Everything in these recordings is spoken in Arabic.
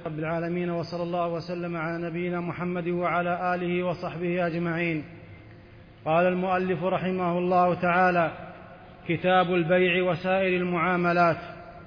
رب العالمين، وصلى الله وسلم على نبينا محمد وعلى آله وصحبه أجمعين. قال المؤلف رحمه الله تعالى: كتاب البيع وسائر المعاملات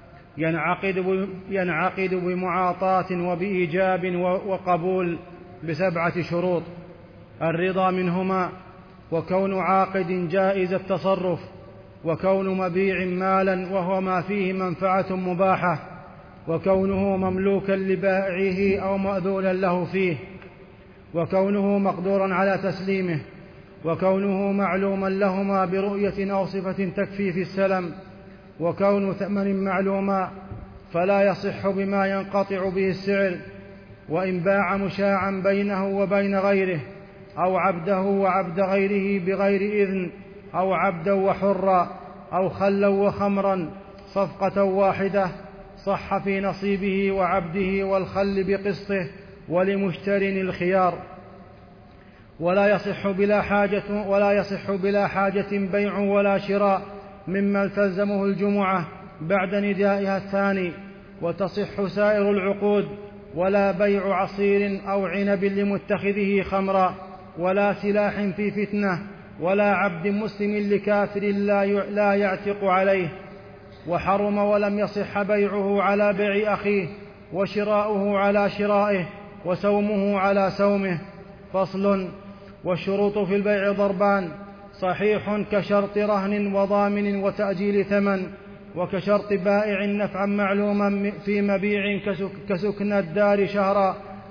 ينعقد بمعاطاة وبإيجاب وقبول ب7 شروط: الرضا منهما، وكون عاقد جائز التصرف، وكون مبيع مالا وهو ما فيه منفعة مباحة، وكونه مملوكا لبائعه أو مأذونا له فيه، وكونه مقدورا على تسليمه، وكونه معلوما لهما برؤية أو صفة تكفي في السلم، وكون ثمن معلوما فلا يصح بما ينقطع به السعر، وإن باع مشاعا بينه وبين غيره، أو عبده وعبد غيره بغير إذن، أو عبدا وحرا، أو خلا وخمرا صفقة واحدة، صح في نصيبه وعبده والخل بقسطه، ولمشتر الخيار. ولا يصح بلا حاجة بيع ولا شراء مما تلزمه الجمعة بعد ندائها الثاني، وتصح سائر العقود. ولا بيع عصير أو عنب لمتخذه خمرا، ولا سلاح في فتنة، ولا عبد مسلم لكافر لا يعتق عليه. وحرم ولم يصح بيعه على بيع أخيه، وشراؤه على شرائه، وسومه على سومه. فصل. والشروط في البيع ضربان: صحيح كشرط رهن وضامن وتأجيل ثمن، وكشرط بائع نفعا معلوما في مبيع كسكن الدار شهرا،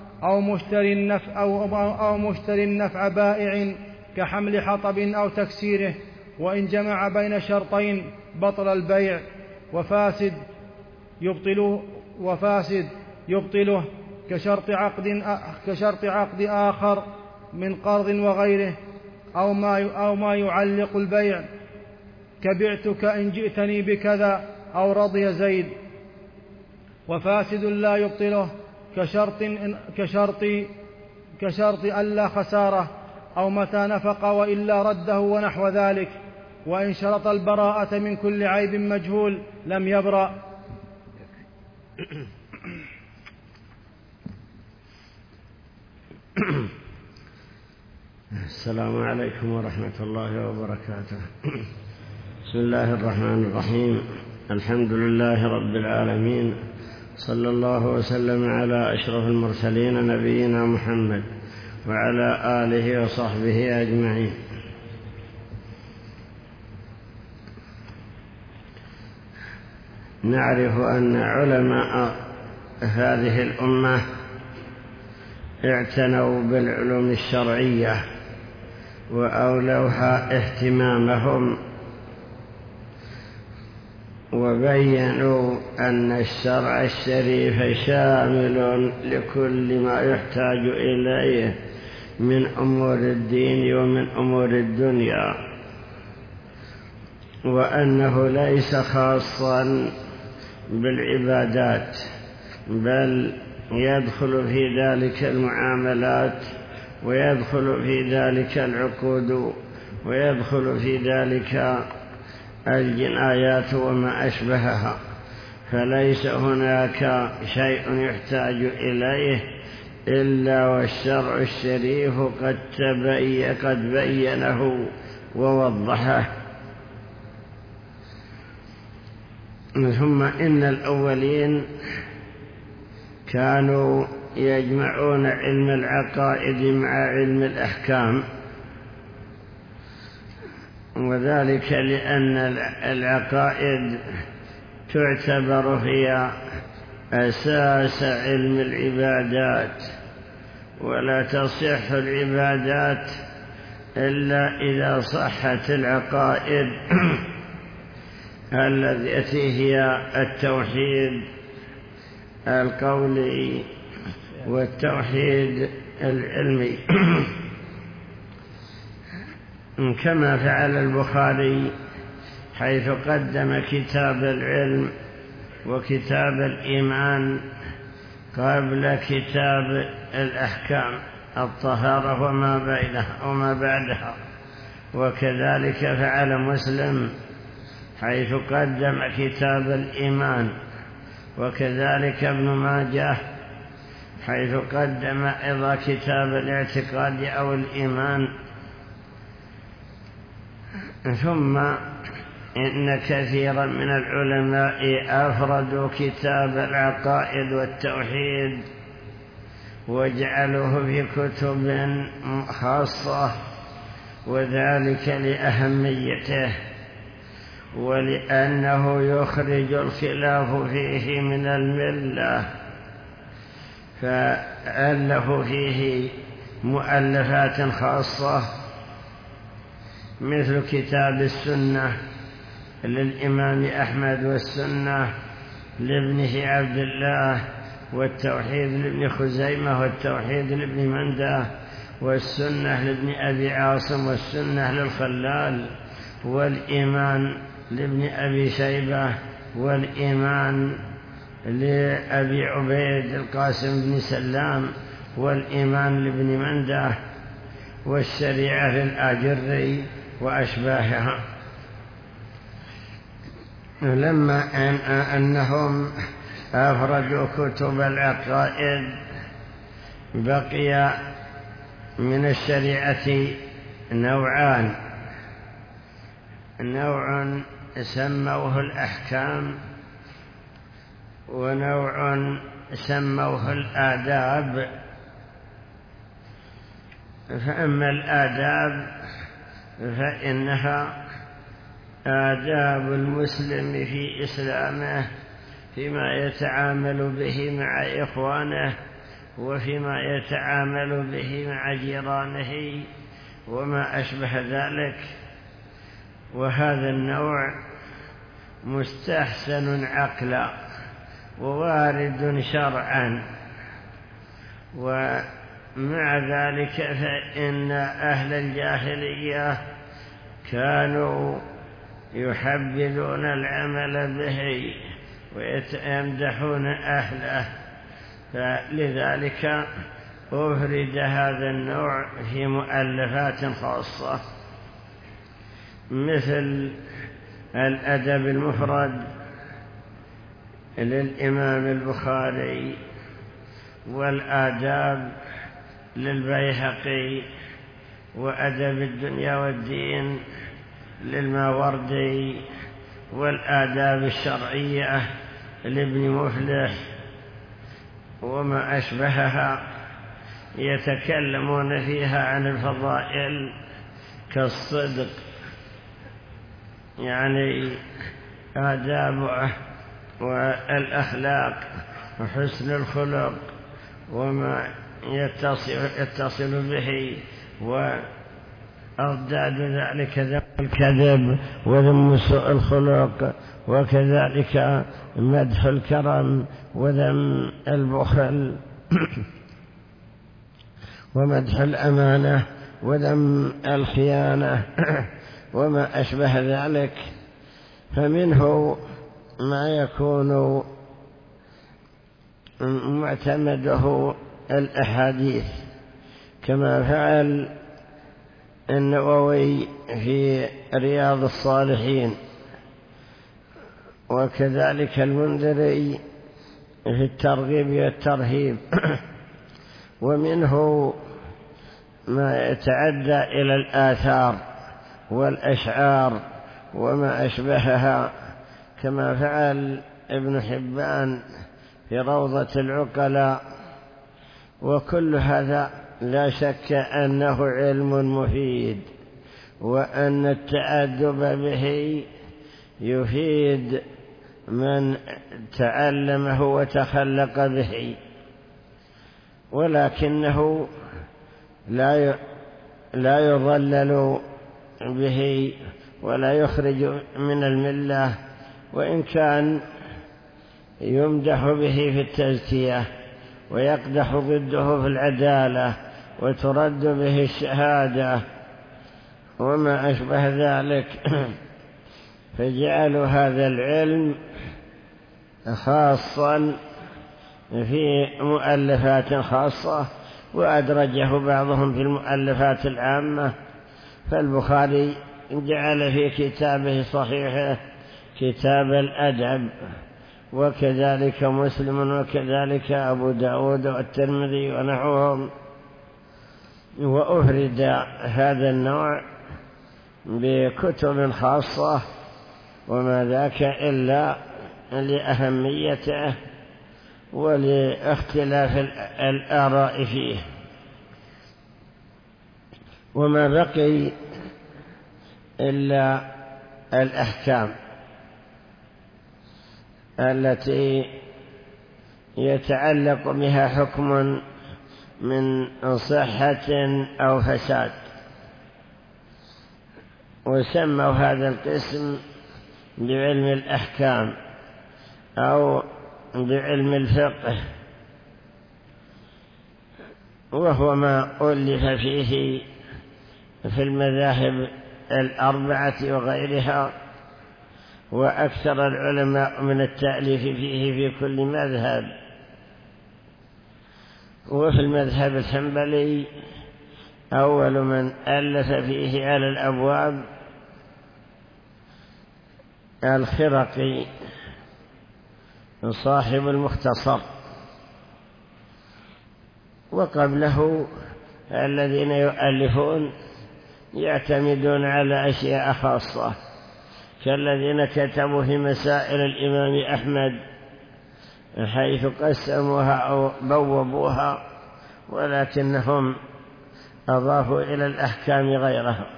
أو مشتري نفع بائع كحمل حطب أو تكسيره، وإن جمع بين شرطين بطل البيع. وفاسد يبطله كشرط عقد آخر من قرض وغيره، أو ما يعلق البيع كبعتك إن جئتني بكذا، أو رضي زيد. وفاسد لا يبطله كشرط ألا خسارة، أو متى نفق وإلا رده ونحو ذلك. وإن شرط البراءة من كل عيب مجهول لم يبرأ. السلام عليكم ورحمة الله وبركاته. بسم الله الرحمن الرحيم. الحمد لله رب العالمين، صلى الله وسلم على أشرف المرسلين نبينا محمد وعلى آله وصحبه أجمعين. نعرف أن علماء هذه الأمة اعتنوا بالعلوم الشرعية وأولوها اهتمامهم، وبينوا أن الشرع الشريف شامل لكل ما يحتاج إليه من أمور الدين ومن أمور الدنيا، وأنه ليس خاصا بالعبادات، بل يدخل في ذلك المعاملات، ويدخل في ذلك العقود، ويدخل في ذلك الجنايات وما أشبهها. فليس هناك شيء يحتاج إليه إلا والشرع الشريف قد بينه ووضحه. ثم إن الأولين كانوا يجمعون علم العقائد مع علم الأحكام، وذلك لأن العقائد تعتبر هي أساس علم العبادات، ولا تصح العبادات إلا إذا صحت العقائد التي هي التوحيد القولي والتوحيد العلمي. كما فعل البخاري حيث قدم كتاب العلم وكتاب الإيمان قبل كتاب الأحكام، الطهارة وما بعدها. وكذلك فعل مسلم حيث قدم كتاب الإيمان، وكذلك ابن ماجه حيث قدم أيضا كتاب الاعتقاد أو الإيمان. ثم إن كثيرا من العلماء أفردوا كتاب العقائد والتوحيد وجعلوه في كتب خاصة، وذلك لأهميته ولأنه يخرج الخلاف فيه من الملة، فألفوا فيه مؤلفات خاصة مثل كتاب السنة للإمام أحمد، والسنة لابنه عبد الله، والتوحيد لابن خزيمة، والتوحيد لابن مندة، والسنة لابن أبي عاصم، والسنة للخلال، والإيمان لابن أبي شيبة، والإيمان لأبي عبيد القاسم بن سلام، والإيمان لابن مندة، والشريعة للآجري وأشباهها. لما أنهم أفردوا كتب العقائد بقي من الشريعة نوعان: نوع سموه الأحكام، ونوع سموه الآداب. فأما الآداب فإنها آداب المسلم في إسلامه، فيما يتعامل به مع إخوانه، وفيما يتعامل به مع جيرانه، وما أشبه ذلك. وهذا النوع مستحسن عقلا ووارد شرعا. ومع ذلك فإن أهل الجاهلية كانوا يحبذون العمل به ويمدحون أهله، فلذلك أفرد هذا النوع في مؤلفات خاصة، مثل الأدب المفرد للإمام البخاري، والآداب للبيهقي، وأدب الدنيا والدين للماوردي، والآداب الشرعية لابن مفلح، وما أشبهها. يتكلمون فيها عن الفضائل كالصدق، يعني آدابه، والأخلاق، وحسن الخلق، وما يتصل به، وأضداد ذلك ذم الكذب وذم سوء الخلق، وكذلك مدح الكرم وذم البخل، ومدح الأمانة وذم الخيانة، وما أشبه ذلك. فمنه ما يكون معتمده الأحاديث، كما فعل النووي في رياض الصالحين، وكذلك المنذري في الترغيب والترهيب. ومنه ما يتعدى إلى الآثار والأشعار وما أشبهها، كما فعل ابن حبان في روضة العقلاء. وكل هذا لا شك أنه علم مفيد، وأن التأدب به يفيد من تعلمه وتخلق به، ولكنه لا يضلل به ولا يخرج من الملة، وإن كان يمدح به في التزكية ويقدح ضده في العدالة وترد به الشهادة وما أشبه ذلك. فجعلوا هذا العلم خاصا في مؤلفات خاصة، وأدرجه بعضهم في المؤلفات العامة. فالبخاري جعل في كتابه صحيحه كتاب الأدب، وكذلك مسلم وكذلك أبو داود والترمذي ونحوهم. وأفرد هذا النوع بكتب خاصة، وما ذاك إلا لأهميته ولاختلاف الآراء فيه. وما بقي إلا الأحكام التي يتعلق بها حكم من صحة أو فساد، وسموا هذا القسم بعلم الأحكام أو بعلم الفقه، وهو ما ألف فيه في المذاهب الأربعة وغيرها، وأكثر العلماء من التأليف فيه في كل مذهب. وفي المذهب الحنبلي أول من ألف فيه على الأبواب الخرقي صاحب المختصر، وقبله الذين يؤلفون يعتمدون على أشياء خاصة، كالذين كتبوا في مسائل الإمام أحمد حيث قسموها أو بوبوها، ولكنهم أضافوا إلى الأحكام غيرها.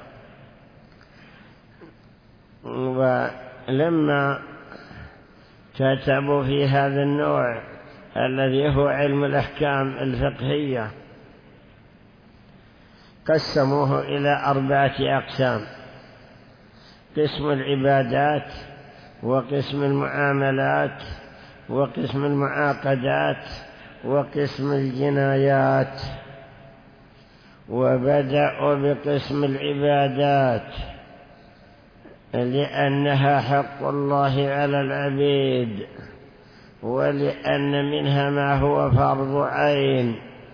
ولما كتبوا في هذا النوع الذي هو علم الأحكام الفقهية قسموه إلى 4 أقسام: قسم العبادات، وقسم المعاملات، وقسم المعاقدات، وقسم الجنايات. وبدأوا بقسم العبادات لأنها حق الله على العبيد، ولأن منها ما هو فرض عين،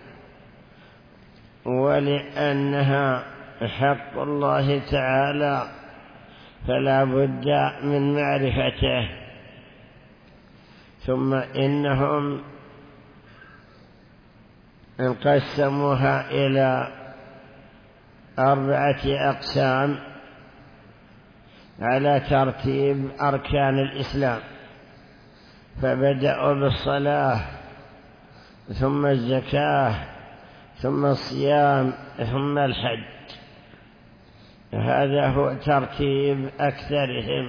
ولأنها حق الله تعالى فلا بد من معرفته. ثم إنهم انقسموها إلى 4 أقسام على ترتيب أركان الإسلام، فبدأوا بالصلاة، ثم الزكاة، ثم الصيام، ثم الحج. هذا هو ترتيب أكثرهم.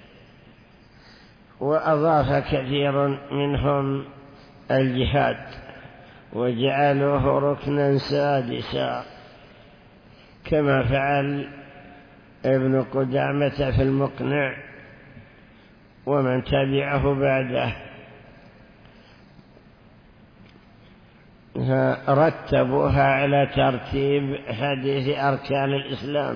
وأضاف كثير منهم الجهاد وجعلوه ركنا سادسا، كما فعل ابن قدامة في المقنع ومن تبعه بعده. رتبوها على ترتيب حديث أركان الإسلام.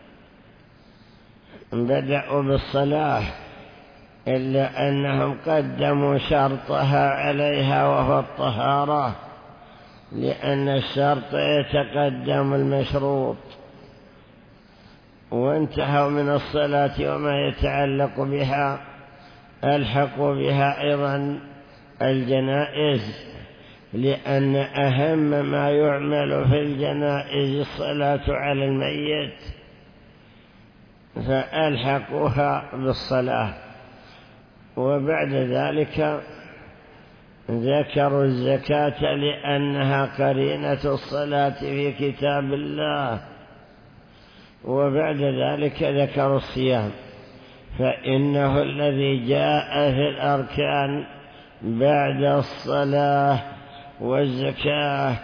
بدأوا بالصلاة، إلا أنهم قدموا شرطها عليها وهو الطهارة، لأن الشرط يتقدم المشروط. وانتهوا من الصلاة وما يتعلق بها، ألحقوا بها أيضا الجنائز، لأن أهم ما يعمل في الجنائز الصلاة على الميت، فألحقوها بالصلاة. وبعد ذلك ذكروا الزكاة لأنها قرينة الصلاة في كتاب الله. وبعد ذلك ذكروا الصيام، فإنه الذي جاء في الأركان بعد الصلاة والزكاة،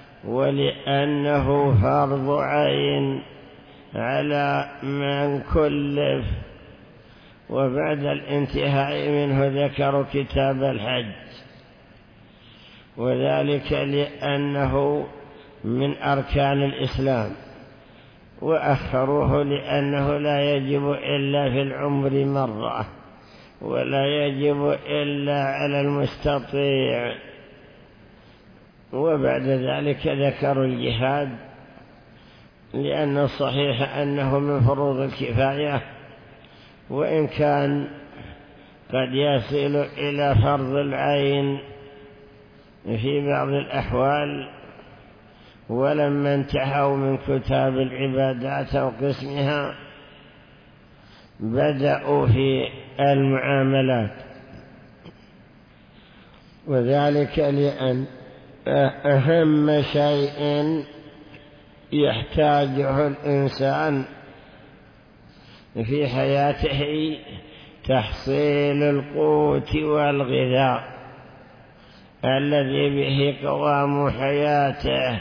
ولأنه فرض عين على من كلف. وبعد الانتهاء منه ذكروا كتاب الحج، وذلك لأنه من أركان الإسلام، وأخروه لأنه لا يجب إلا في العمر مرة، ولا يجب إلا على المستطيع. وبعد ذلك ذكروا الجهاد، لأن الصحيح أنه من فروض الكفاية، وإن كان قد يصل إلى فرض العين في بعض الأحوال. ولما انتهوا من كتاب العبادات أو قسمها بدأوا في المعاملات، وذلك لأن أهم شيء يحتاجه الإنسان في حياته تحصيل القوت والغذاء الذي به قوام حياته.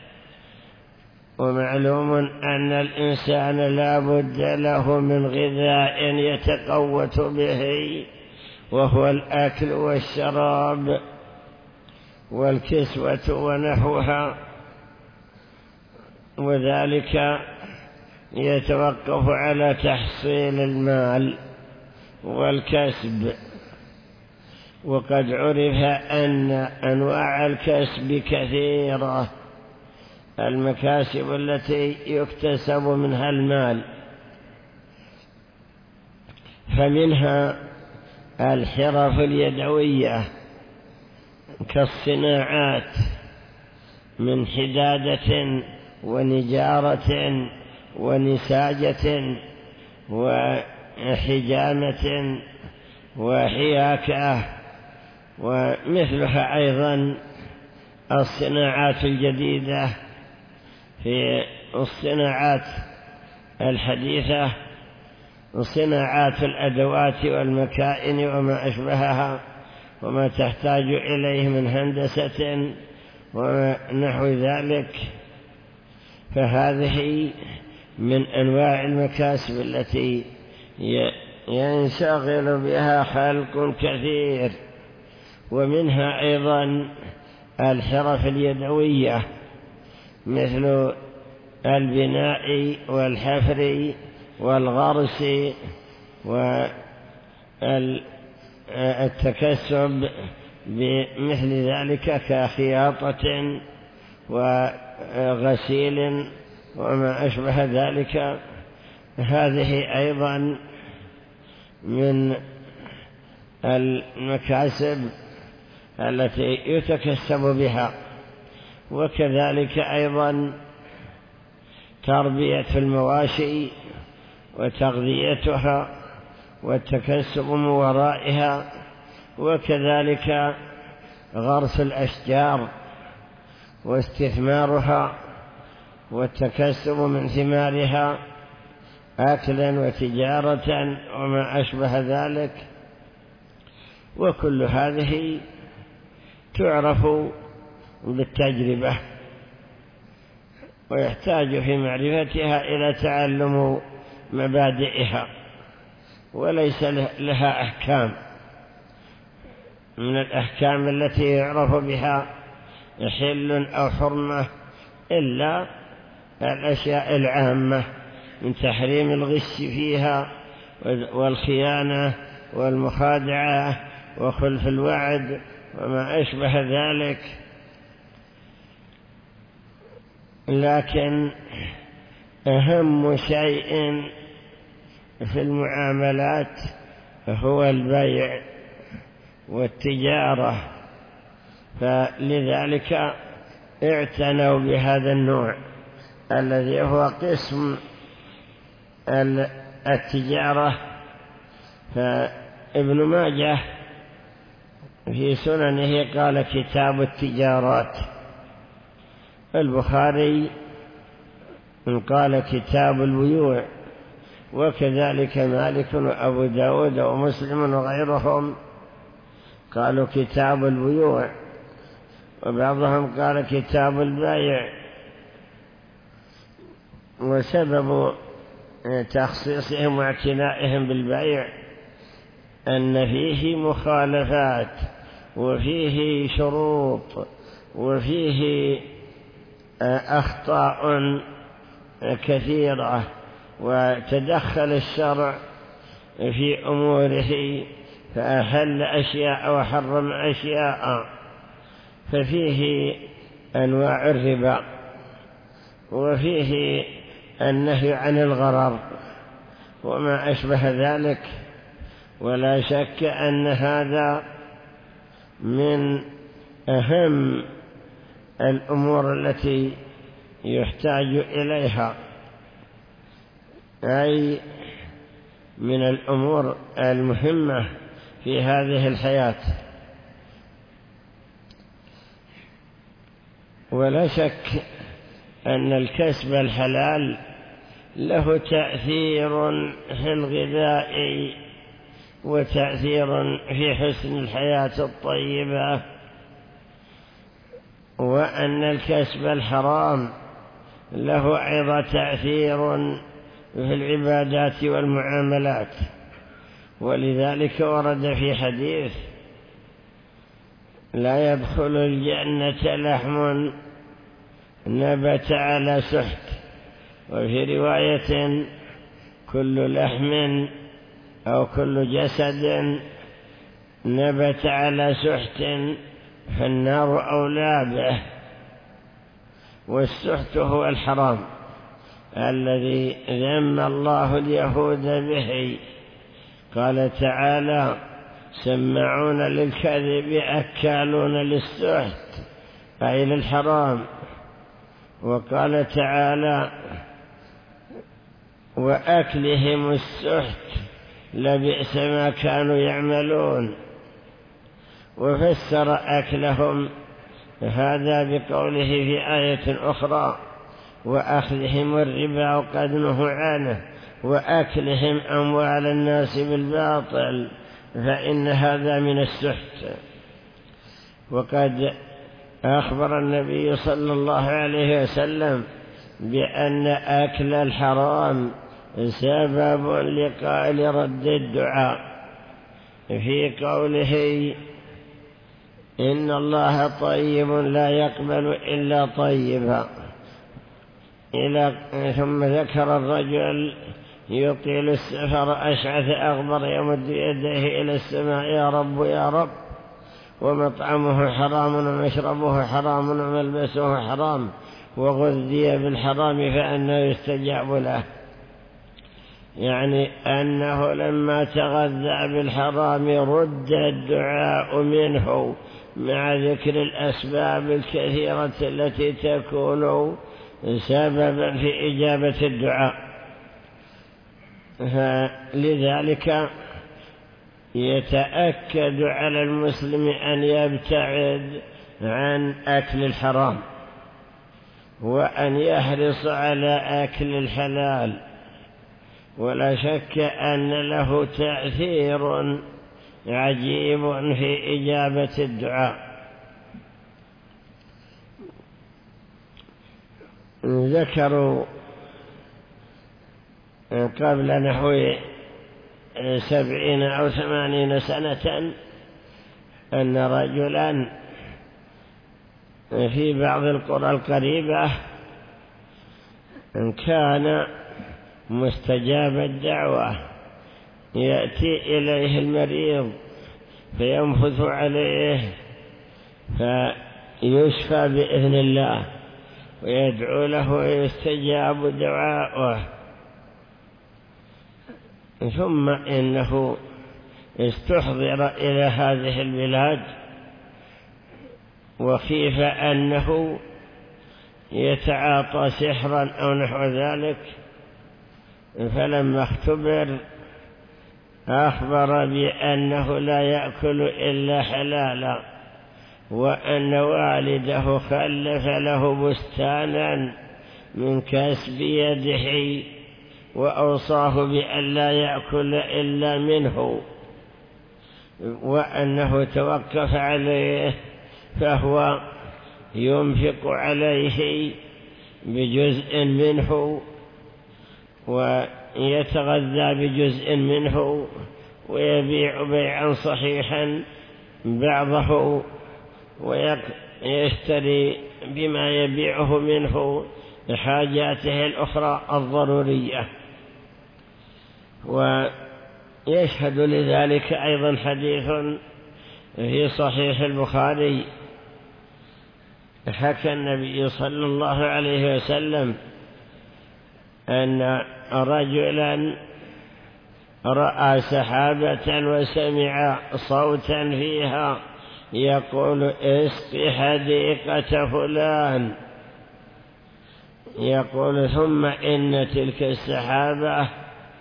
ومعلوم أن الإنسان لا بد له من غذاء يتقوت به، وهو الأكل والشراب والكسوة ونحوها، وذلك يتوقف على تحصيل المال والكسب. وقد عرف أن أنواع الكسب كثيرة، المكاسب التي يكتسب منها المال، فمنها الحرف اليدوية كالصناعات من حدادة ونجارة ونساجة وحجامة وحياكة، ومثلها أيضا الصناعات الجديدة في الصناعات الحديثة، صناعات الأدوات والمكائن وما أشبهها وما تحتاج إليه من هندسة ونحو ذلك. فهذه من أنواع المكاسب التي ينشغل بها خلق كثير. ومنها أيضا الحرف اليدوية مثل البناء والحفر والغرس والتكسب بمثل ذلك كخياطة وغسيل وما أشبه ذلك. هذه أيضا من المكاسب التي يتكسب بها. وكذلك أيضا تربية المواشي وتغذيتها والتكسب من ورائها، وكذلك غرس الأشجار واستثمارها والتكسب من ثمارها أكلا وتجارة وما أشبه ذلك. وكل هذه تعرف بالتجربة، ويحتاج في معرفتها إلى تعلم مبادئها، وليس لها أحكام من الأحكام التي يعرف بها حل أو حرمة إلا الأشياء العامة من تحريم الغش فيها والخيانة والمخادعة وخلف الوعد وما أشبه ذلك. لكن أهم شيء في المعاملات هو البيع والتجارة، فلذلك اعتنوا بهذا النوع الذي هو قسم التجارة. فابن ماجه في سننه قال كتاب التجارات، البخاري قال كتاب البيوع، وكذلك مالك وأبو داود ومسلم وغيرهم قالوا كتاب البيوع، وبعضهم قال كتاب البيع. وسبب تخصيصهم واعتنائهم بالبيع أن فيه مخالفات وفيه شروط وفيه أخطاء كثيرة، وتدخل الشرع في أموره فأحل أشياء وحرم أشياء. ففيه أنواع الربا، وفيه النهي عن الغرر وما أشبه ذلك، ولا شك أن هذا من أهم الأمور التي يحتاج إليها، أي من الأمور المهمة في هذه الحياة. ولا شك أن الكسب الحلال له تأثير في الغذاء وتأثير في حسن الحياة الطيبة، وأن الكسب الحرام له أيضا تأثير في العبادات والمعاملات. ولذلك ورد في حديث: لا يدخل الجنة لحم نبت على سحت، وفي رواية: كل لحم أو كل جسد نبت على سحت فالنار أولى به. والسحت هو الحرام الذي ذم الله اليهود به. قال تعالى: سماعون للكذب أكالون للسحت، أي للحرام. وقال تعالى: وأكلهم السحت لبئس ما كانوا يعملون. وفسر أكلهم هذا بقوله في آية أخرى: وأخذهم الربا وقد نهوا عنه وأكلهم أموال الناس بالباطل فإن هذا من السحت. وقد أخبر النبي صلى الله عليه وسلم بأن أكل الحرام سبب لرد الدعاء، في قوله: إن الله طيب لا يقبل إلا طيبا. ثم ذكر الرجل يطيل السفر أشعث أغبر يمد يديه إلى السماء: يا رب يا رب، ومطعمه حرام ومشربه حرام وملبسه حرام وغذي بالحرام فأنه يستجاب له. يعني أنه لما تغذى بالحرام رد الدعاء منه، مع ذكر الأسباب الكثيرة التي تكون سببا في إجابة الدعاء. لذلك يتأكد على المسلم أن يبتعد عن أكل الحرام، وأن يحرص على أكل الحلال. ولا شك أن له تأثير عجيب في إجابة الدعاء. ذكروا قبل نحو 70 أو 80 سنة أن رجلا في بعض القرى القريبة كان مستجاب الدعوة، يأتي إليه المريض فينفث عليه فيشفى بإذن الله، ويدعو له ويستجاب دعاؤه. ثم إنه استحضر إلى هذه البلاد، وخيف أنه يتعاطى سحرا أو نحو ذلك، فلما اختبر أخبر بأنه لا يأكل إلا حلالا، وأن والده خلف له بستانا من كسب يده، وأوصاه بأن لا يأكل إلا منه، وأنه توقف عليه فهو ينفق عليه بجزء منه ويتغذى بجزء منه، ويبيع بيعا صحيحا بعضه، ويشتري بما يبيعه منه حاجاته الأخرى الضرورية. ويشهد لذلك أيضا حديث في صحيح البخاري، حكى النبي صلى الله عليه وسلم أن رجلا رأى سحابة وسمع صوتا فيها يقول اسق حديقة فلان، يقول ثم إن تلك السحابة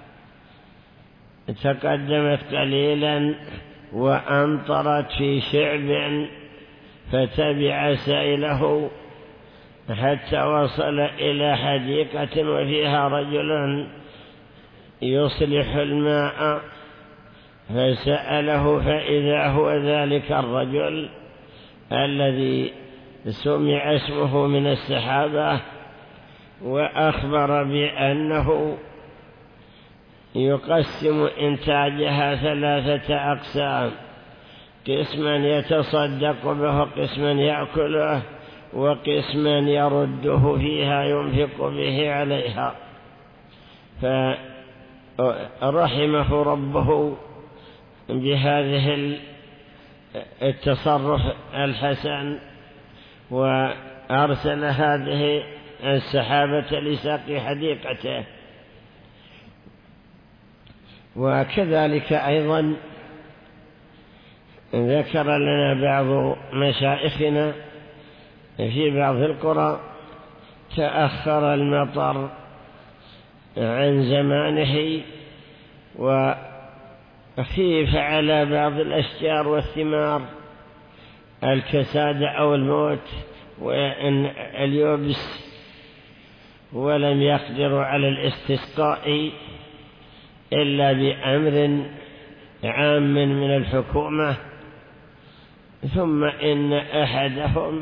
تقدمت قليلا وأمطرت في شعب فتبع سيله حتى وصل إلى حديقة وفيها رجل يصلح الماء، فسأله فإذا هو ذلك الرجل الذي سمع اسمه من السحابة، وأخبر بأنه يقسم إنتاجها 3 أقسام: قسما يتصدق به، قسما يأكله، وقسما يرده فيها ينفق به عليها. فرحمه ربه بهذه التصرف الحسن، وأرسل هذه السحابة لساقي حديقته. وكذلك أيضا ذكر لنا بعض مشايخنا في بعض القرى تأخر المطر عن زمانه وخيف على بعض الأشجار والثمار الكساد أو الموت وأن اليبس، ولم يقدروا على الاستسقاء إلا بأمر عام من الحكومة. ثم إن أحدهم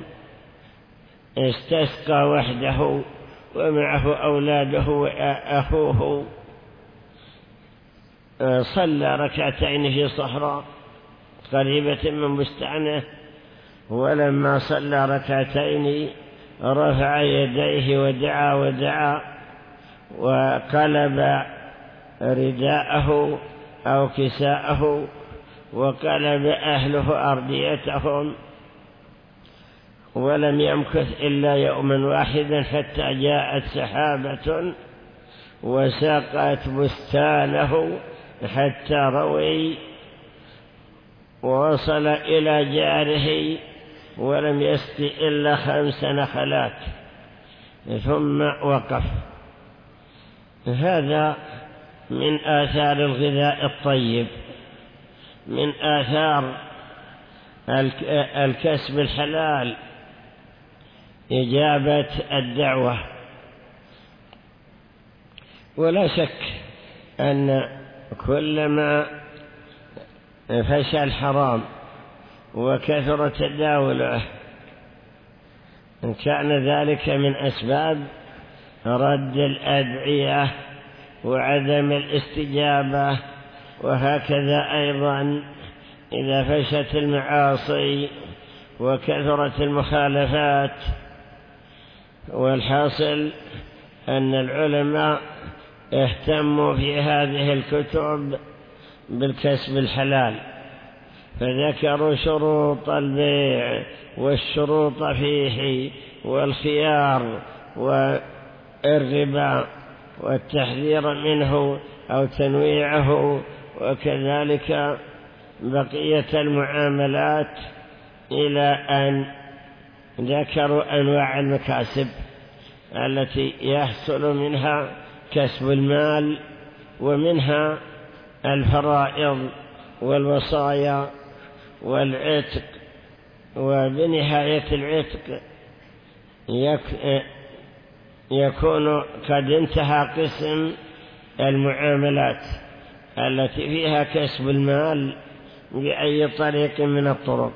استسقى وحده ومعه أولاده وأخوه، صلى ركعتين في صحراء قريبة من بستانه، ولما صلى ركعتين رفع يديه ودعا وقلب رداءه أو كساءه، وقلب أهله أرديتهم، ولم يمكث إلا يوما واحدا حتى جاءت سحابة وساقت بستانه حتى روي، ووصل إلى جاره ولم يسق إلا 5 نخلات ثم وقف. هذا من آثار الغذاء الطيب، من آثار الكسب الحلال، إجابة الدعوة. ولا شك أن كلما فشى الحرام وكثر تداوله كان ذلك من أسباب رد الأدعية وعدم الاستجابة. وهكذا أيضا إذا فشت المعاصي وكثرت المخالفات. والحاصل أن العلماء اهتموا في هذه الكتب بالكسب الحلال، فذكروا شروط البيع والشروط فيه والخيار والربا والتحذير منه أو تنويعه، وكذلك بقية المعاملات، إلى أن ذكروا أنواع المكاسب التي يحصل منها كسب المال، ومنها الفرائض والوصايا والعتق. وبنهاية العتق يكون قد انتهى قسم المعاملات التي فيها كسب المال بأي طريق من الطرق.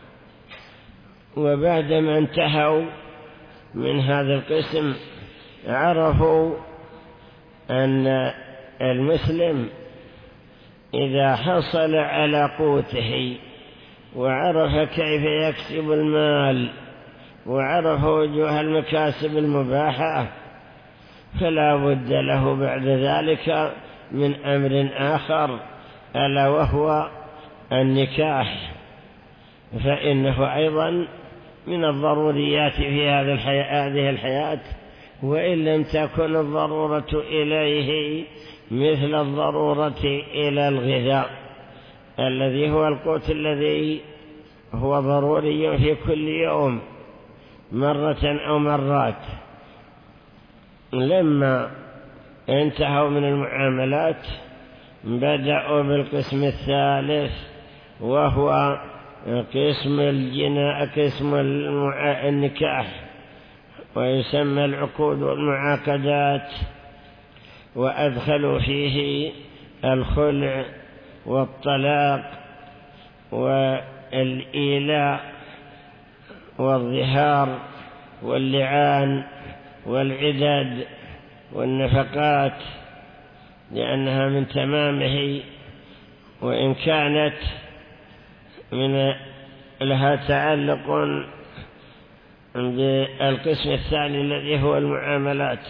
وبعدما انتهوا من هذا القسم عرفوا أن المسلم إذا حصل على قوته وعرف كيف يكسب المال وعرف وجوه المكاسب المباحة، فلا بد له بعد ذلك من أمر آخر، ألا وهو النكاح، فإنه أيضا من الضروريات في هذه الحياة وإن لم تكن الضرورة إليه مثل الضرورة إلى الغذاء الذي هو القوت الذي هو ضروري في كل يوم مرة أو مرات. لما انتهوا من المعاملات بدأوا بالقسم الثالث، وهو قسم النكاح، ويسمى العقود والمعاقدات، وأدخلوا فيه الخلع والطلاق والإيلاء والظهار واللعان والعداد والنفقات، لأنها من تمامه، وإن كانت من لها تعلق بالقسم الثاني الذي هو المعاملات.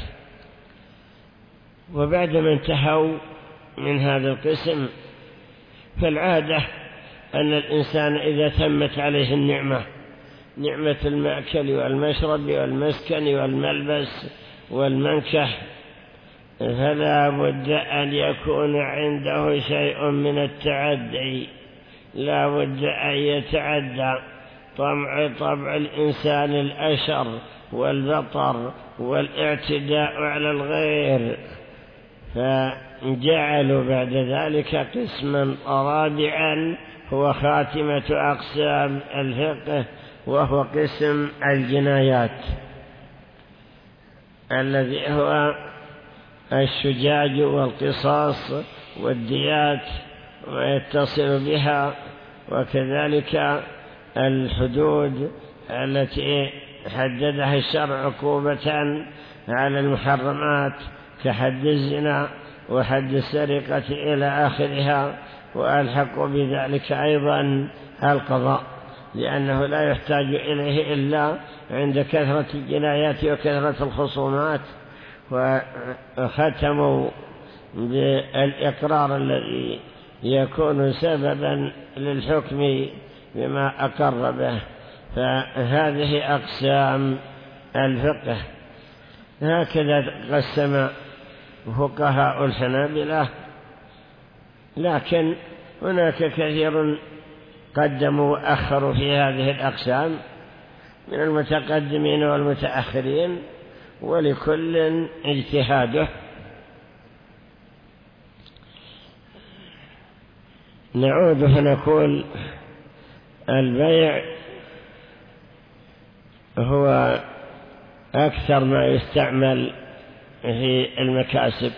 وبعدما انتهوا من هذا القسم، فالعادة أن الإنسان إذا تمت عليه النعمة، نعمة المأكل والمشرب والمسكن والملبس والمنكح، فلا بد أن يكون عنده شيء من التعدي، لا بد أن يتعدى طبع الإنسان الأشر والبطر والاعتداء على الغير، فجعلوا بعد ذلك قسما رابعا هو خاتمة أقسام الفقه، وهو قسم الجنايات الذي هو الشجاج والقصاص والديات ويتصل بها، وكذلك الحدود التي حددها الشرع عقوبة على المحرمات كحد الزنا وحد السرقة إلى آخرها، وألحق بذلك أيضا القضاء، لأنه لا يحتاج إليه إلا عند كثرة الجنايات وكثرة الخصومات. وختموا بالإقرار الذي يكون سببا للحكم بما أقر به. فهذه أقسام الفقه، هكذا قسم فقهاء الحنابلة، لكن هناك كثير قدموا وأخروا في هذه الأقسام من المتقدمين والمتأخرين، ولكل اجتهاده. نعود فنقول البيع هو أكثر ما يستعمل في المكاسب،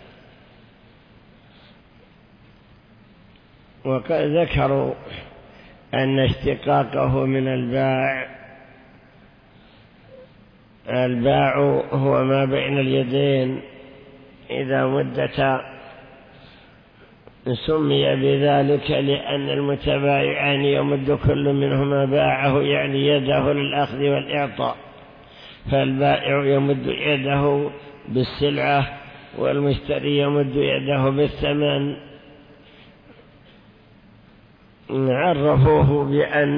وقد ذكروا أن اشتقاقه من الباع هو ما بين اليدين إذا مدتا، سمي بذلك لأن المتبايعان يمد كل منهما باعه، يعني يده للأخذ والإعطاء، فالبائع يمد يده بالسلعة والمشتري يمد يده بالثمن. عرفوه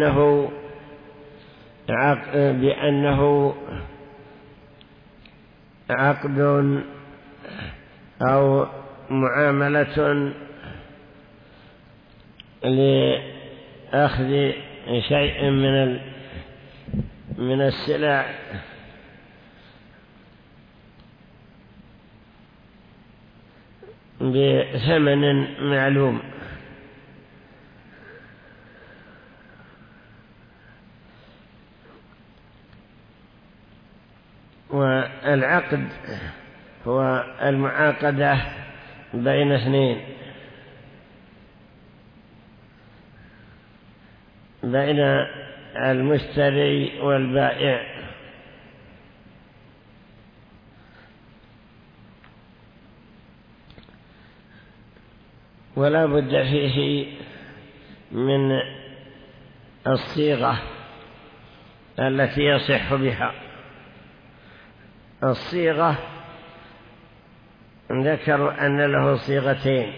بأنه عقد أو معاملة لأخذ شيء من السلع بثمن معلوم. والعقد هو المعاقدة بين اثنين، بين المشتري والبائع، ولا بد فيه من الصيغة التي يصح بها. الصيغة ذكروا أن له صيغتين،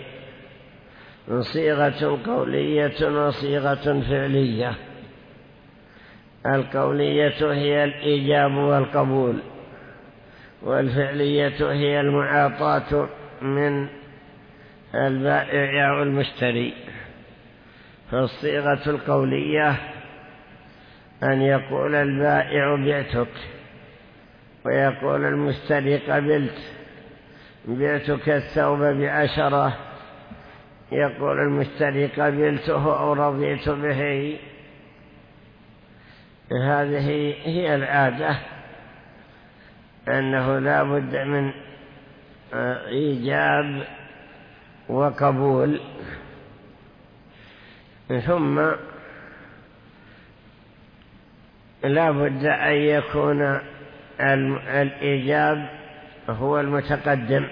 صيغة قولية وصيغة فعلية. القولية هي الإيجاب والقبول، والفعلية هي المعاطاة من البائع والمشتري. فالصيغة القولية أن يقول البائع بعتك، ويقول المشتري قبلت، بعتك الثوب ب10، يقول المشتري قبلته أو رضيت به. هذه هي العادة، أنه لا بد من إيجاب وقبول، ثم لا بد أن يكون الإيجاب هو المتقدم.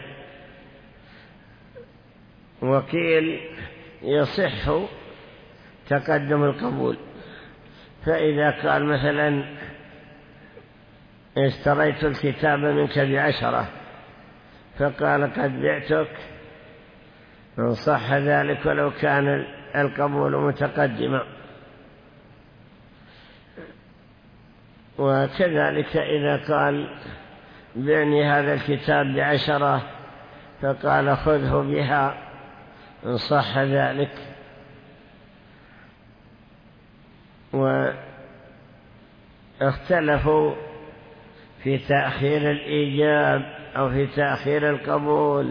وقيل يصح تقدم القبول، فإذا قال مثلا اشتريت الكتاب منك ب10 فقال قد بعتك، صح ذلك ولو كان القبول متقدما. وكذلك إذا قال بعني هذا الكتاب ب10 فقال خذه بها، صح ذلك. واختلفوا في تأخير الإيجاب أو في تأخير القبول.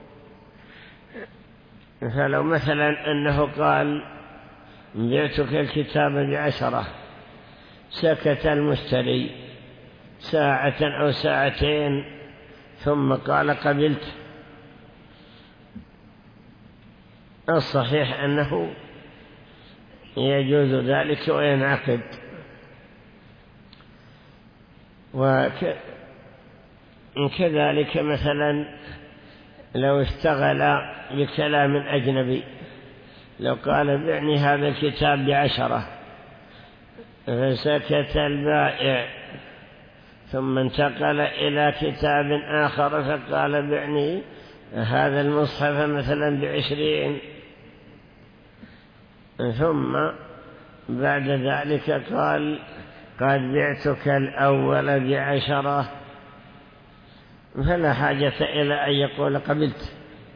فلو مثلا أنه قال بعتك الكتاب ب10، سكت المشتري ساعة أو ساعتين ثم قال قبلت، الصحيح أنه يجوز ذلك وينعقد. وكذلك مثلا لو اشتغل بكلام أجنبي، لو قال بعني هذا الكتاب ب10 فسكت البائع ثم انتقل إلى كتاب آخر فقال بعني هذا المصحف مثلا ب20، ثم بعد ذلك قال قد بعتك الأول ب10، فلا حاجة إلى أن يقول قبلت،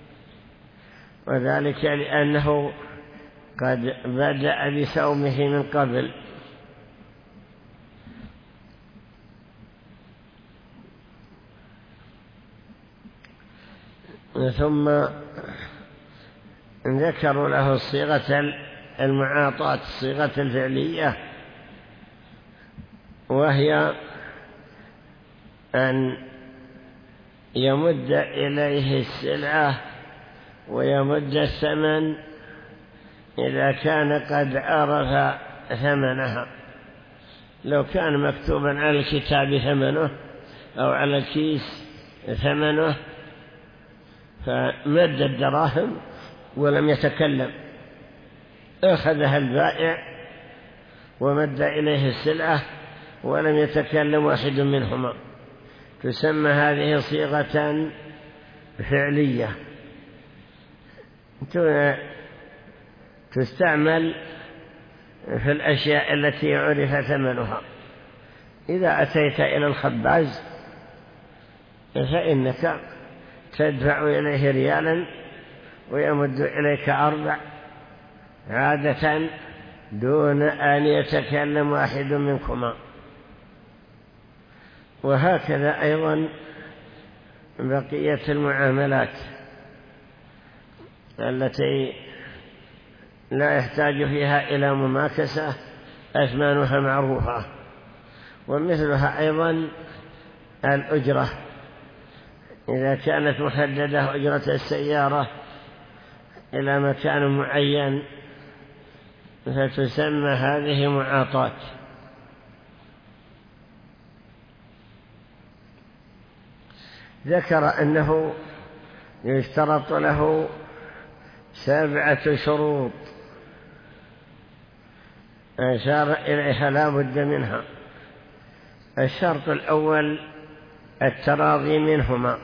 وذلك لأنه قد بدأ بثومه من قبل. ثم ذكروا له صيغة المعاطاة، الصيغة الفعلية، وهي أن يمد إليه السلعة ويمد الثمن إذا كان قد عرف ثمنها. لو كان مكتوبا على الكتاب ثمنه أو على الكيس ثمنه فمد الدراهم ولم يتكلم، أخذها البائع ومد إليه السلعة ولم يتكلم واحد منهما، تسمى هذه صيغة فعلية تستعمل في الأشياء التي عرف ثمنها. إذا أتيت إلى الخباز فإنك تدفع إليه ريالا ويمد إليك 4 عادة دون أن يتكلم واحد منكما. وهكذا أيضا بقية المعاملات التي لا يحتاج فيها إلى مماكسة أثمانها معروفة. ومثلها أيضا الأجرة، إذا كانت محددة أجرة السيارة إلى مكان معين فتسمى هذه معاطاة. ذكر أنه يشترط له 7 شروط أشار إليها لا بد منها. الشرط الأول التراضي منهما،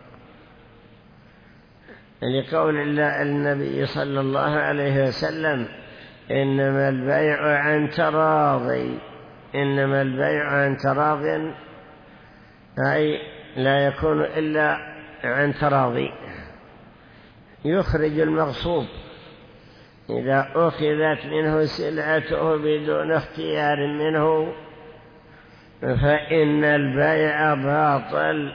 لقول النبي صلى الله عليه وسلم إنما البيع عن تراضي، إنما البيع عن تراض، أي لا يكون إلا عن تراضي. يخرج المغصوب إذا أخذت منه سلعته بدون اختيار منه فإن البيع باطل،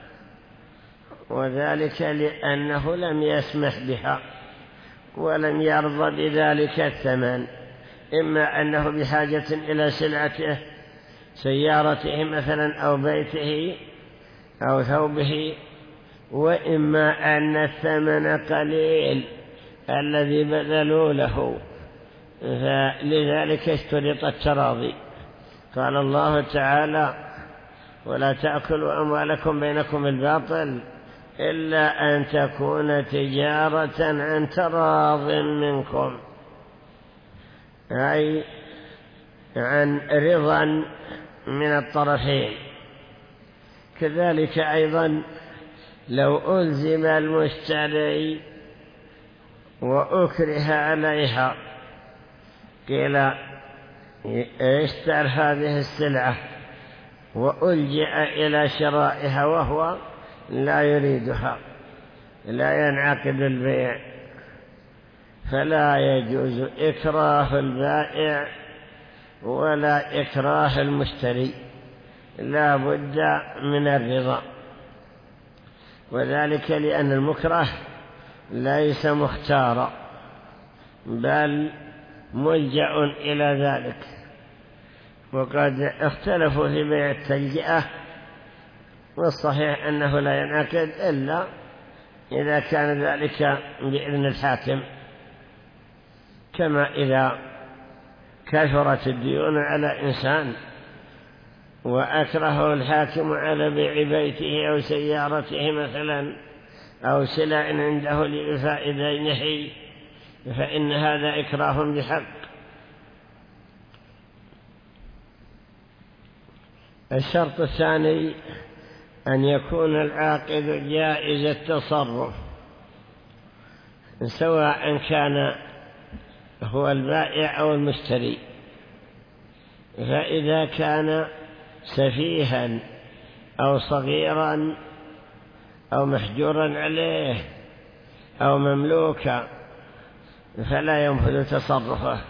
وذلك لأنه لم يسمح بها ولم يرضى بذلك الثمن، إما أنه بحاجة إلى سلعته سيارته مثلا أو بيته أو ثوبه، وإما أن الثمن قليل الذي بذلوا له، فلذلك اشترط التراضي. قال الله تعالى: ولا تأكلوا أموالكم بينكم بالباطل إلا أن تكون تجارة عن تراض منكم، أي عن رضا من الطرفين. كذلك أيضا لو ألزم المشتري وأكره عليها، قيل اشتر هذه السلعة وألجأ إلى شرائها وهو لا يريدها، لا ينعقد البيع، فلا يجوز إكراه البائع ولا إكراه المشتري، لا بد من الرضا. وذلك لأن المكره ليس مختارا بل ملجأ إلى ذلك. وقد اختلفوا في بيع التلجئة، والصحيح أنه لا ينعقد إلا إذا كان ذلك بإذن الحاكم، كما إذا كثرت الديون على إنسان وأكرهه الحاكم على بيع بيته أو سيارته مثلا أو سلع عنده لإيفاء دينه، فإن هذا إكراه بحق. الشرط الثاني أن يكون العاقد جائز التصرف، سواء كان هو البائع أو المشتري. فإذا كان سفيها أو صغيرا أو محجورا عليه أو مملوكا فلا ينفذ تصرفه.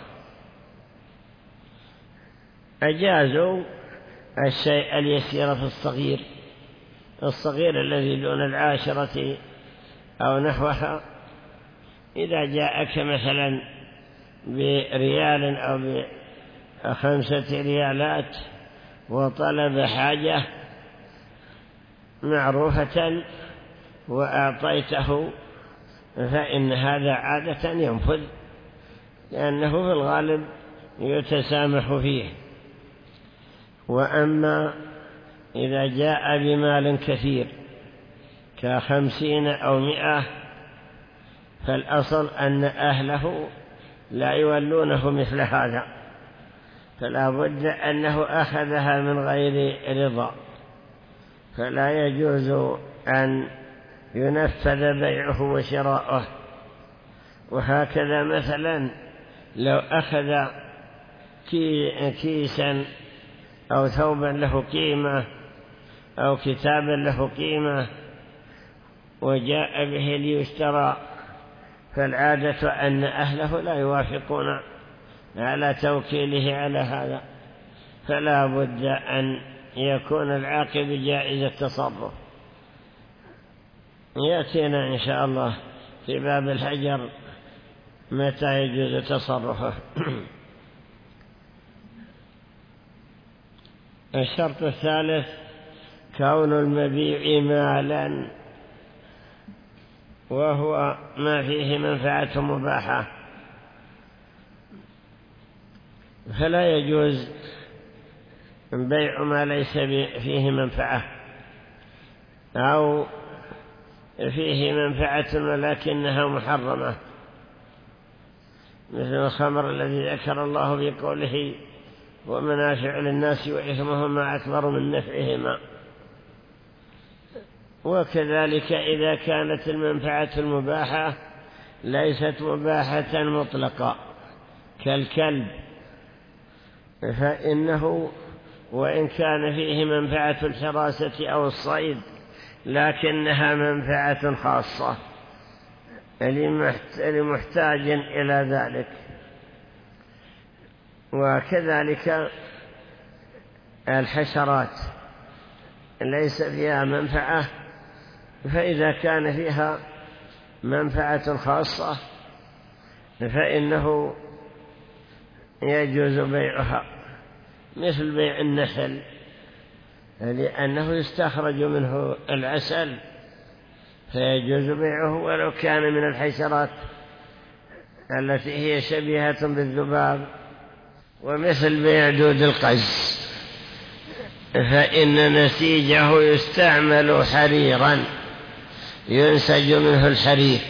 أجازوا الشيء اليسير في الصغير الذي دون العاشرة أو نحوها. إذا جاءك مثلا بريال أو ب5 ريالات وطلب حاجة معروفة وأعطيته، فإن هذا عادة ينفذ، لأنه في الغالب يتسامح فيه. وأما إذا جاء بمال كثير ك50 أو 100، فالأصل أن أهله لا يولونه مثل هذا، فلا بد أنه أخذها من غير رضا، فلا يجوز أن ينفذ بيعه وشراؤه. وهكذا مثلا لو أخذ كيسا أو ثوبا له قيمة أو كتابا له قيمة وجاء به ليشترى، فالعادة أن أهله لا يوافقون على توكيله على هذا، فلا بد أن يكون العاقد جائز التصرف. يأتينا إن شاء الله في باب الحجر متى يجوز تصرفه. الشرط الثالث كون المبيع مالا، وهو ما فيه منفعة مباحة، فلا يجوز بيع ما ليس فيه منفعة أو فيه منفعة ولكنها محرمة، مثل الخمر الذي ذكر الله بقوله ومنافع للناس وإثمهما أكبر من نفعهما. وكذلك إذا كانت المنفعة المباحة ليست مباحة مطلقة كالكلب، فإنه وإن كان فيه منفعة الحراسة أو الصيد، لكنها منفعة خاصة لمحتاج إلى ذلك. وكذلك الحشرات ليس فيها منفعة، فإذا كان فيها منفعة خاصة فإنه يجوز بيعها، مثل بيع النحل، لأنه يستخرج منه العسل فيجوز بيعه ولو كان من الحشرات التي هي شبيهة بالذباب. ومثل بيع دود القز، فإن نسيجه يستعمل حريرا، ينسج منه الحرير،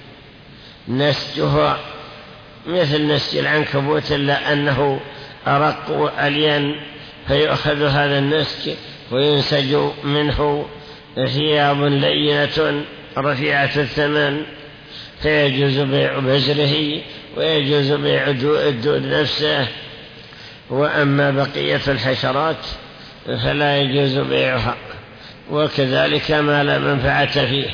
نسجه مثل نسج العنكبوت إلا أنه أرق وألين، فيؤخذ هذا النسج وينسج منه ثياب لينة رفيعة الثمن، فيجوز بيع بزره ويجوز بيع الدود نفسه. وأما بقية الحشرات فلا يجوز بيعها، وكذلك ما لا منفعة فيه.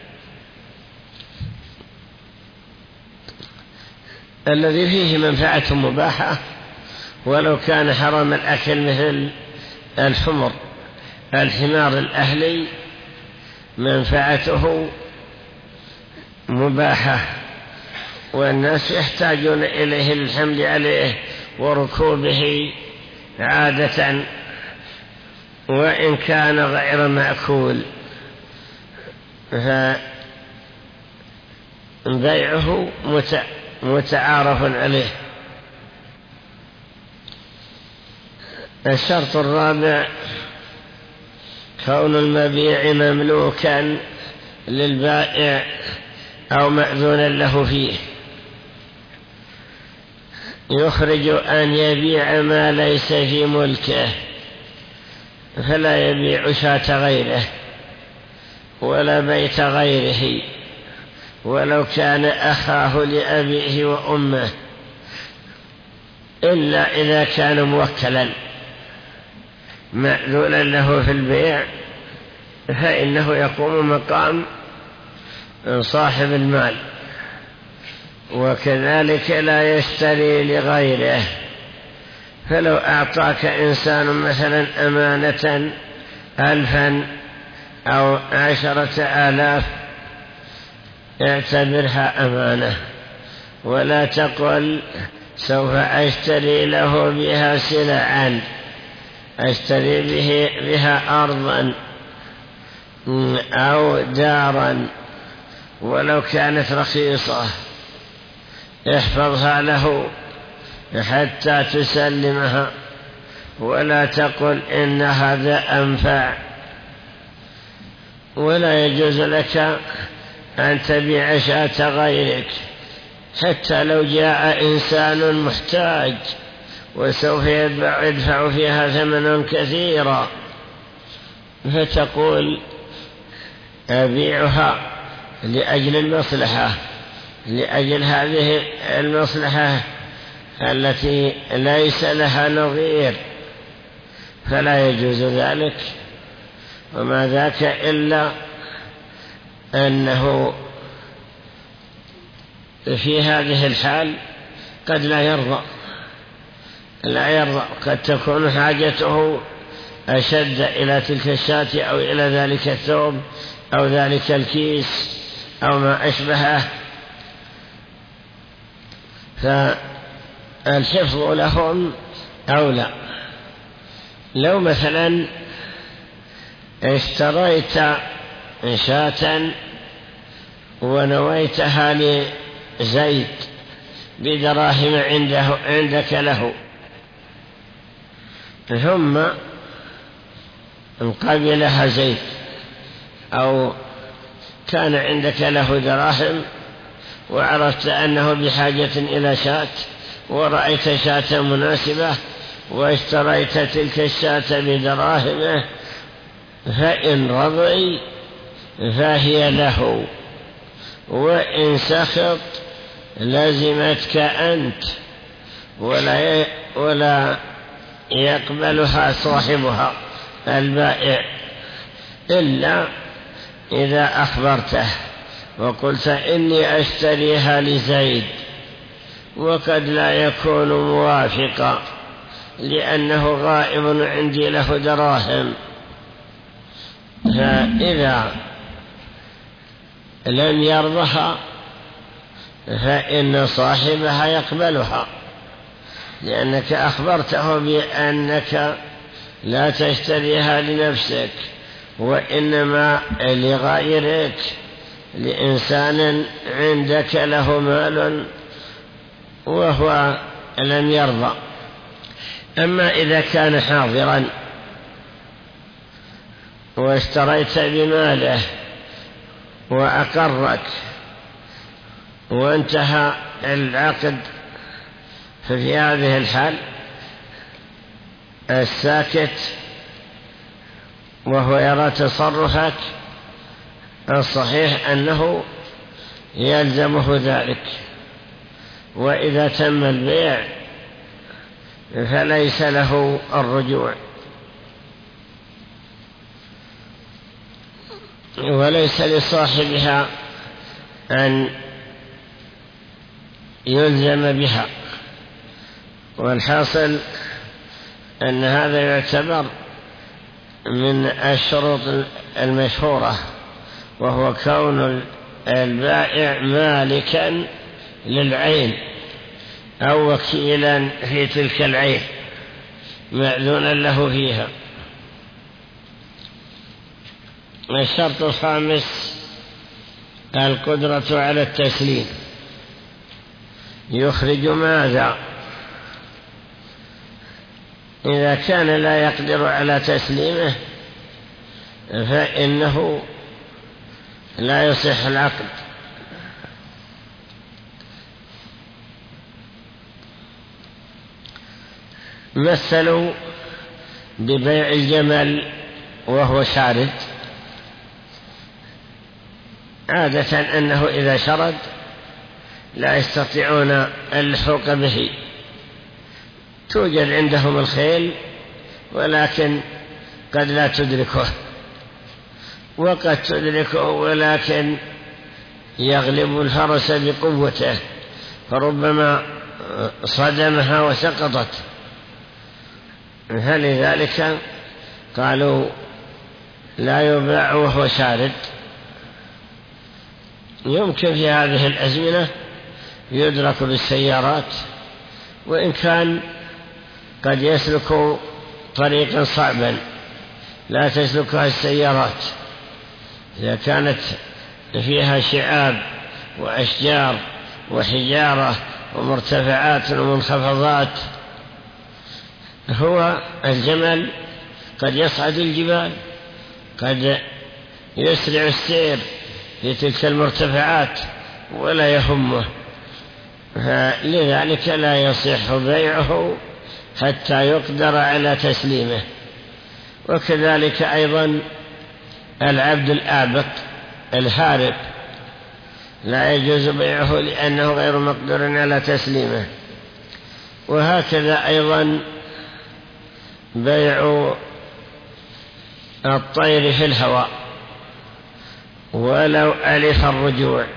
الذي فيه منفعة مباحة ولو كان حرام الأكل، مثل الحمار الأهلي منفعته مباحة، والناس يحتاجون إليه للحمل عليه وركوبه عادة، وإن كان غير مأكول فبيعه متعارف عليه. الشرط الرابع كون المبيع مملوكا للبائع أو مأذونا له فيه. يخرج أن يبيع ما ليس في ملكه، فلا يبيع شاة غيره ولا بيت غيره ولو كان أخاه لأبيه وأمه، إلا إذا كان موكلا مأذونا له في البيع، فإنه يقوم مقام صاحب المال. وكذلك لا يشتري لغيره، فلو أعطاك إنسان مثلا أمانة 1000 أو 10,000 اعتبرها أمانة، ولا تقل سوف أشتري له بها سلعا، أشتري بها أرضا أو دارا ولو كانت رخيصة، احفظها له حتى تسلمها، ولا تقل إن هذا أنفع. ولا يجوز لك أن تبيع شاة غيرك، حتى لو جاء إنسان محتاج وسوف يدفع فيها ثمنا كثيرا، فتقول أبيعها لأجل المصلحة، لأجل هذه المصلحة التي ليس لها نظير، فلا يجوز ذلك. وما ذاك إلا أنه في هذه الحال قد لا يرضى، قد تكون حاجته أشد إلى تلك الشاة أو إلى ذلك الثوب أو ذلك الكيس أو ما أشبهه، فالحفظ لهم أولى. لو مثلا اشتريت شاة ونويتها لزيد بدراهم عندك له، ثم قبلها زيد أو كان عندك له دراهم وعرفت أنه بحاجة إلى شاة، ورأيت شاة مناسبة واشتريت تلك الشاة بدراهمه، فإن رضي فهي له، وإن سخط لزمتك أنت، ولا يقبلها صاحبها البائع، إلا إذا أخبرته وقلت إني أشتريها لزيد، وقد لا يكون موافقا لأنه غائب عندي له دراهم، فإذا لم يرضها فإن صاحبها يقبلها، لأنك أخبرته بأنك لا تشتريها لنفسك وإنما لغيرك، لإنسان عندك له مال وهو لم يرضى. أما إذا كان حاضرا واشتريت بماله وأقرك وانتهى العقد، ففي هذه الحال الساكت وهو يرى تصرفك الصحيح أنه يلزمه ذلك، وإذا تم البيع فليس له الرجوع، وليس لصاحبها أن يلزم بها. والحاصل أن هذا يعتبر من الشروط المشهورة، وهو كون البائع مالكا للعين أو وكيلا في تلك العين مأذونا له فيها. الشرط الخامس القدرة على التسليم. يخرج ماذا؟ إذا كان لا يقدر على تسليمه فإنه لا يصح العقد. مثلوا ببيع الجمل وهو شارد، عادة أنه إذا شرد لا يستطيعون اللحوق به، توجد عندهم الخيل ولكن قد لا تدركه، وقد تدركه ولكن يغلب الفرس بقوته فربما صدمها وسقطت، فلذلك قالوا لا يباع وهو شارد. يمكن في هذه الأزمنة يدرك بالسيارات، وإن كان قد يسلك طريقا صعبا لا تسلكها السيارات، إذا كانت فيها شعاب وأشجار وحجارة ومرتفعات ومنخفضات. هو الجمل قد يصعد الجبال، قد يسرع السير في تلك المرتفعات ولا يهمه، لذلك لا يصح بيعه حتى يقدر على تسليمه. وكذلك أيضا العبد الآبق الهارب لا يجوز بيعه لأنه غير مقدور على تسليمه. وهكذا أيضا بيع الطير في الهواء ولو ألف الرجوع،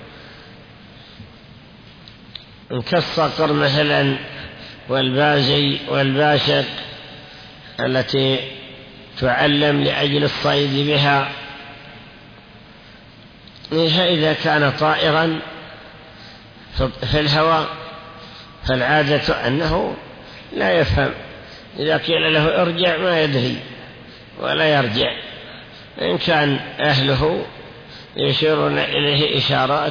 كالصقر مثلا والبازي والباشق التي تعلم لأجل الصيد بها، فإذا كان طائرا في الهواء فالعادة أنه لا يفهم، إذا قيل له ارجع ما يدري ولا يرجع. إن كان أهله يشيرون إليه إشارات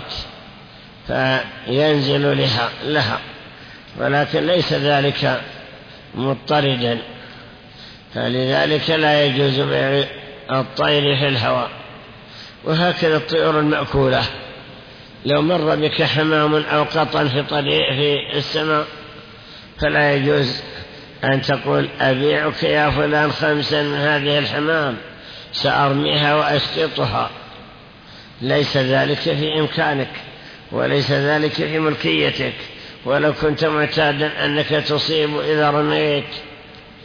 فينزل لها، ولكن ليس ذلك مضطردا، فلذلك لا يجوز بيع الطير في الهواء. وهكذا الطيور المأكولة، لو مر بك حمام أو قطن في السماء فلا يجوز أن تقول أبيعك يا فلان 5 من هذه الحمام سأرميها وأسقطها، ليس ذلك في إمكانك وليس ذلك في ملكيتك، ولو كنت معتادا أنك تصيب إذا رميت.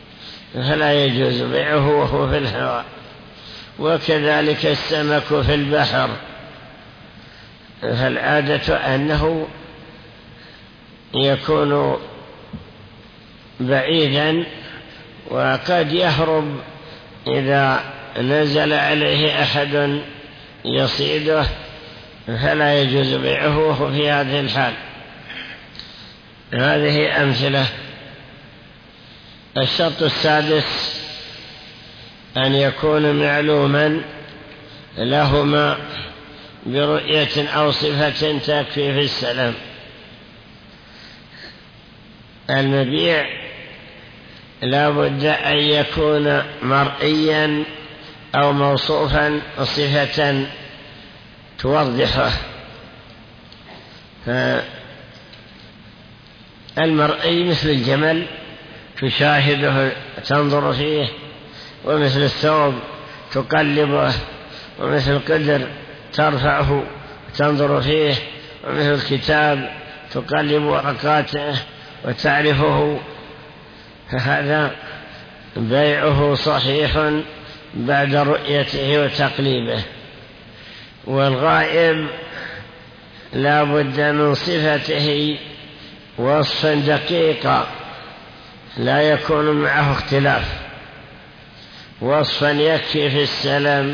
فلا يجوز بيعه وهو في الهواء. وكذلك السمك في البحر، فالعادة أنه يكون بعيدا وقد يهرب إذا نزل عليه أحد يصيده، فلا يجوز بيعه وهو في هذه الحال. هذه أمثلة. الشرط السادس أن يكون معلوما لهما برؤية أو صفة تكفي في السلام. المبيع لا بد أن يكون مرئيا أو موصوفا صفة توضحه. فالمرئي مثل الجمل تشاهده تنظر فيه، ومثل الثوب تقلبه، ومثل القدر ترفعه تنظر فيه، ومثل الكتاب تقلب ورقاته وتعرفه، فهذا بيعه صحيح بعد رؤيته وتقليبه. والغائب لا بد من صفته وصفا دقيقا لا يكون معه اختلاف، وصفا يكفي في السلم.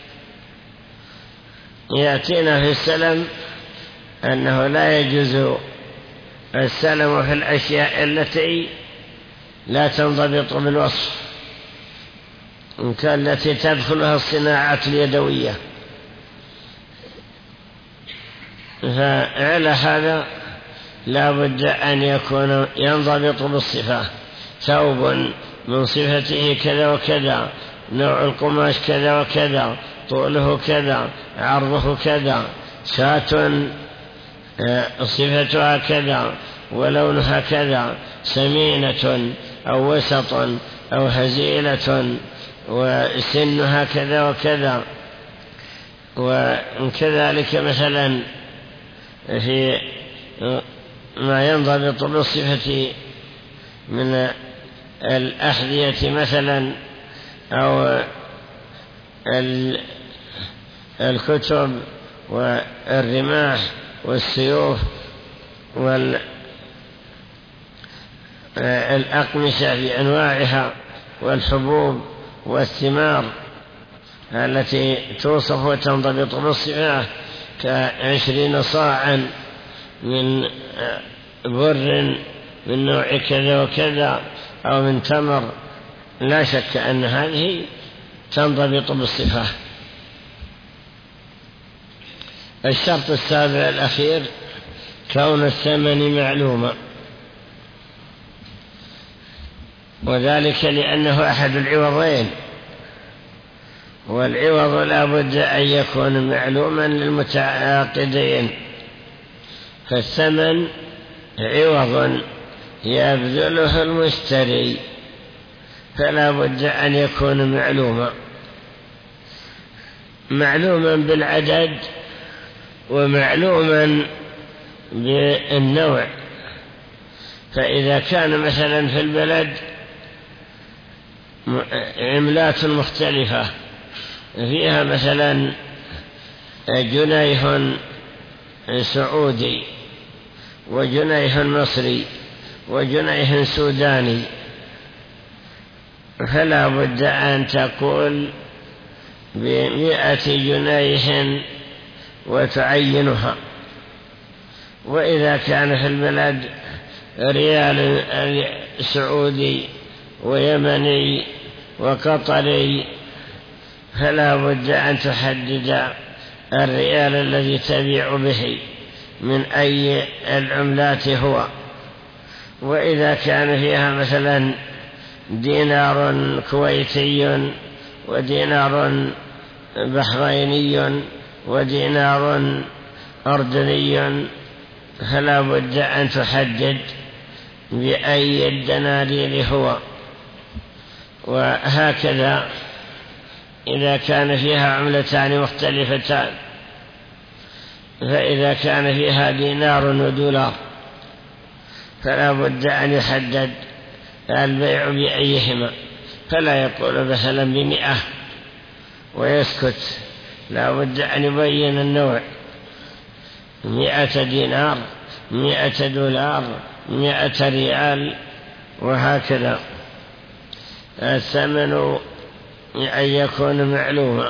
يأتينا في السلم أنه لا يجوز السلم في الأشياء التي لا تنضبط بالوصف، كالتي تدخلها الصناعات اليدوية. فعلى هذا لا بد أن يكون ينضبط بالصفة. ثوب من صفته كذا وكذا، نوع القماش كذا وكذا، طوله كذا، عرضه كذا، شاة صفتها كذا ولونها كذا، سمينة أو وسط أو هزيلة، وسنها كذا وكذا. وكذلك مثلا في ما ينضبط بالصفة من الأحذية مثلا، أو الكتب والرماح والسيوف والأقمشة بأنواعها والحبوب والثمار التي توصف وتنضبط بالصفة، ك20 صاعا من بر من نوع كذا وكذا أو من تمر، لا شك أن هذه تنضبط بالصفة. الشرط السابع الأخير كون الثمن معلوما، وذلك لأنه أحد العوضين، والعوض لا بد أن يكون معلوما للمتعاقدين. فالثمن عوض يبذله المشتري، فلا بد أن يكون معلوما بالعدد ومعلوما بالنوع. فإذا كان مثلا في البلد عملات مختلفة، فيها مثلا جنيه سعودي وجنيه مصري وجنيه سوداني، فلا بد أن تقول ب100 جنيه وتعينها. وإذا كان في البلد ريال سعودي ويمني وقطري، فلا بد أن تحدد الريال الذي تبيع به من أي العملات هو. وإذا كان فيها مثلا دينار كويتي ودينار بحريني ودينار أردني، فلا بد أن تحدد بأي الدنانير هو. وهكذا إذا كان فيها عملتان مختلفتان، فإذا كان فيها دينار ودولار فلا بد أن يحدد البيع بأيهما. فلا يقول مثلا ب100 ويسكت، لا بد أن يبين النوع، 100 دينار، 100 دولار، 100 ريال، وهكذا. الثمن أن يكون معلوما.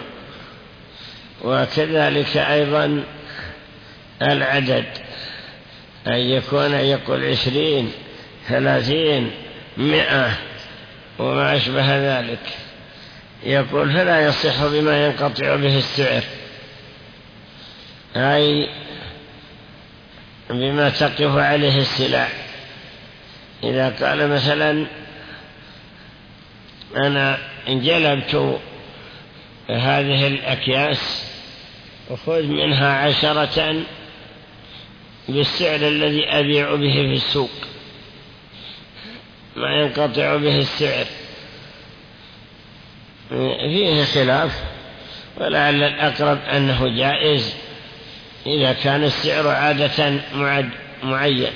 وكذلك أيضا العدد أن يقول 20 30 100 وما أشبه ذلك، يقول فلا يصح بما ينقطع به السعر، أي بما تقف عليه السلع. إذا قال مثلا أنا انجلبت هذه الأكياس وخذ منها 10 بالسعر الذي أبيع به في السوق، ما ينقطع به السعر، فيه خلاف، ولعل الأقرب أنه جائز إذا كان السعر عادة معين.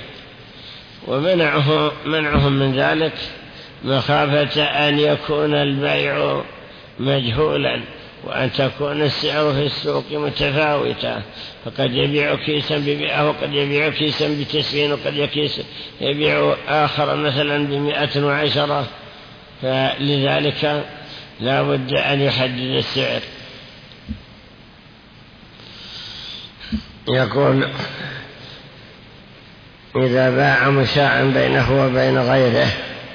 ومنعهم من ذلك مخافة أن يكون البيع مجهولا، وأن تكون السعر في السوق متفاوتة، فقد يبيع كيسا ب100 وقد يبيع كيسا ب90 وقد يبيع آخر مثلا ب110، فلذلك لا بد أن يحدد السعر. يقول إذا باع مشاعا بينه وبين غيره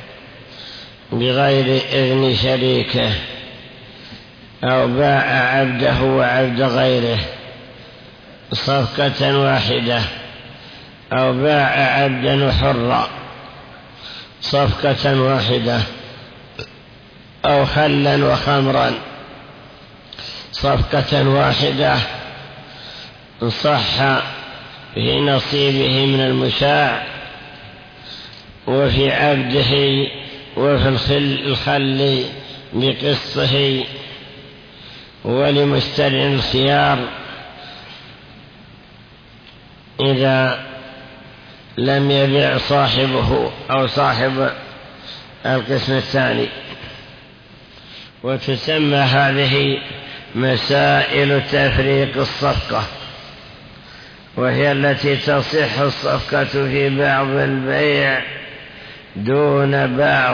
بغير إذن شريكه، أو باع عبده وعبد غيره صفقة واحدة، أو باع عبدا حرا صفقة واحدة، أو خلا وخمرا صفقة واحدة، صح في نصيبه من المشاع وفي عبده وفي الخل بقسطه، ولمشتري الخيار إذا لم يبيع صاحبه أو صاحب القسم الثاني. وتسمى هذه مسائل تفريق الصفقة، وهي التي تصح الصفقة في بعض البيع دون بعض.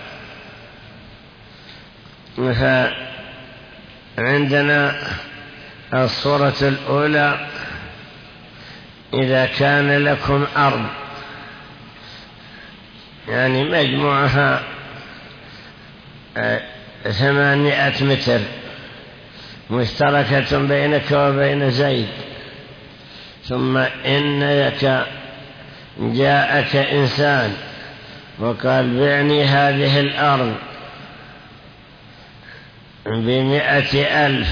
فعندنا الصورة الأولى: إذا كان لكم أرض يعني مجموعها 800 متر مشتركة بينك وبين زيد، ثم إنك جاءك إنسان وقال بعني هذه الأرض ب100,000،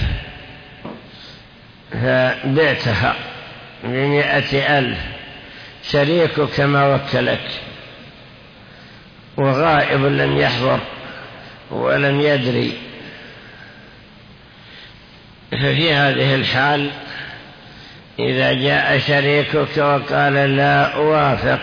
فبعتها ب100,000، شريكك ما وكلك وغائب لم يحضر ولم يدري، ففي هذه الحال إذا جاء شريكك وقال لا أوافق،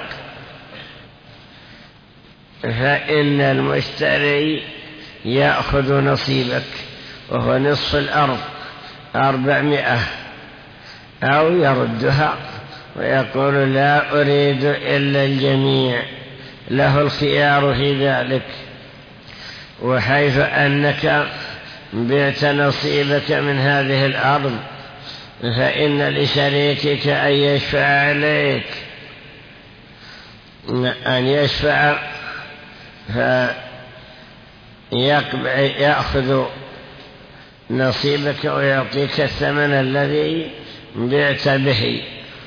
فإن المشتري يأخذ نصيبك وهو نصف الأرض 400، أو يردها ويقول لا أريد إلا الجميع، له الخيار في ذلك. وحيث أنك بعت نصيبك من هذه الأرض، فإن لشريكك أن يشفع عليك، أن يشفع فيأخذ نصيبك ويعطيك الثمن الذي بعت به.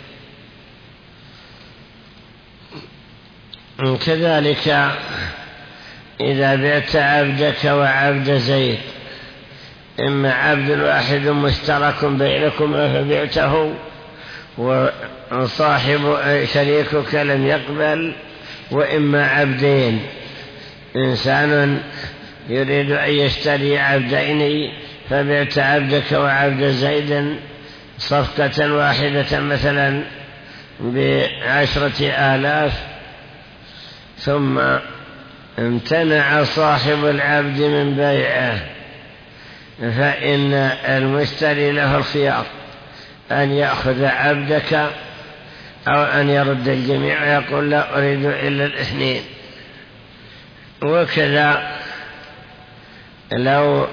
كذلك إذا بعت عبدك وعبد زيد، إما عبد واحد مشترك بينكما فبعته وصاحب شريكك لم يقبل، وإما عبدين، إنسان يريد أن يشتري عبدين فبعت عبدك وعبد زيد صفقة واحدة مثلا ب10,000، ثم امتنع صاحب العبد من بيعه فإن المشتري له الخيار أن يأخذ عبدك أو أن يرد الجميع ويقول لا أريد إلا الاثنين. وكذا لو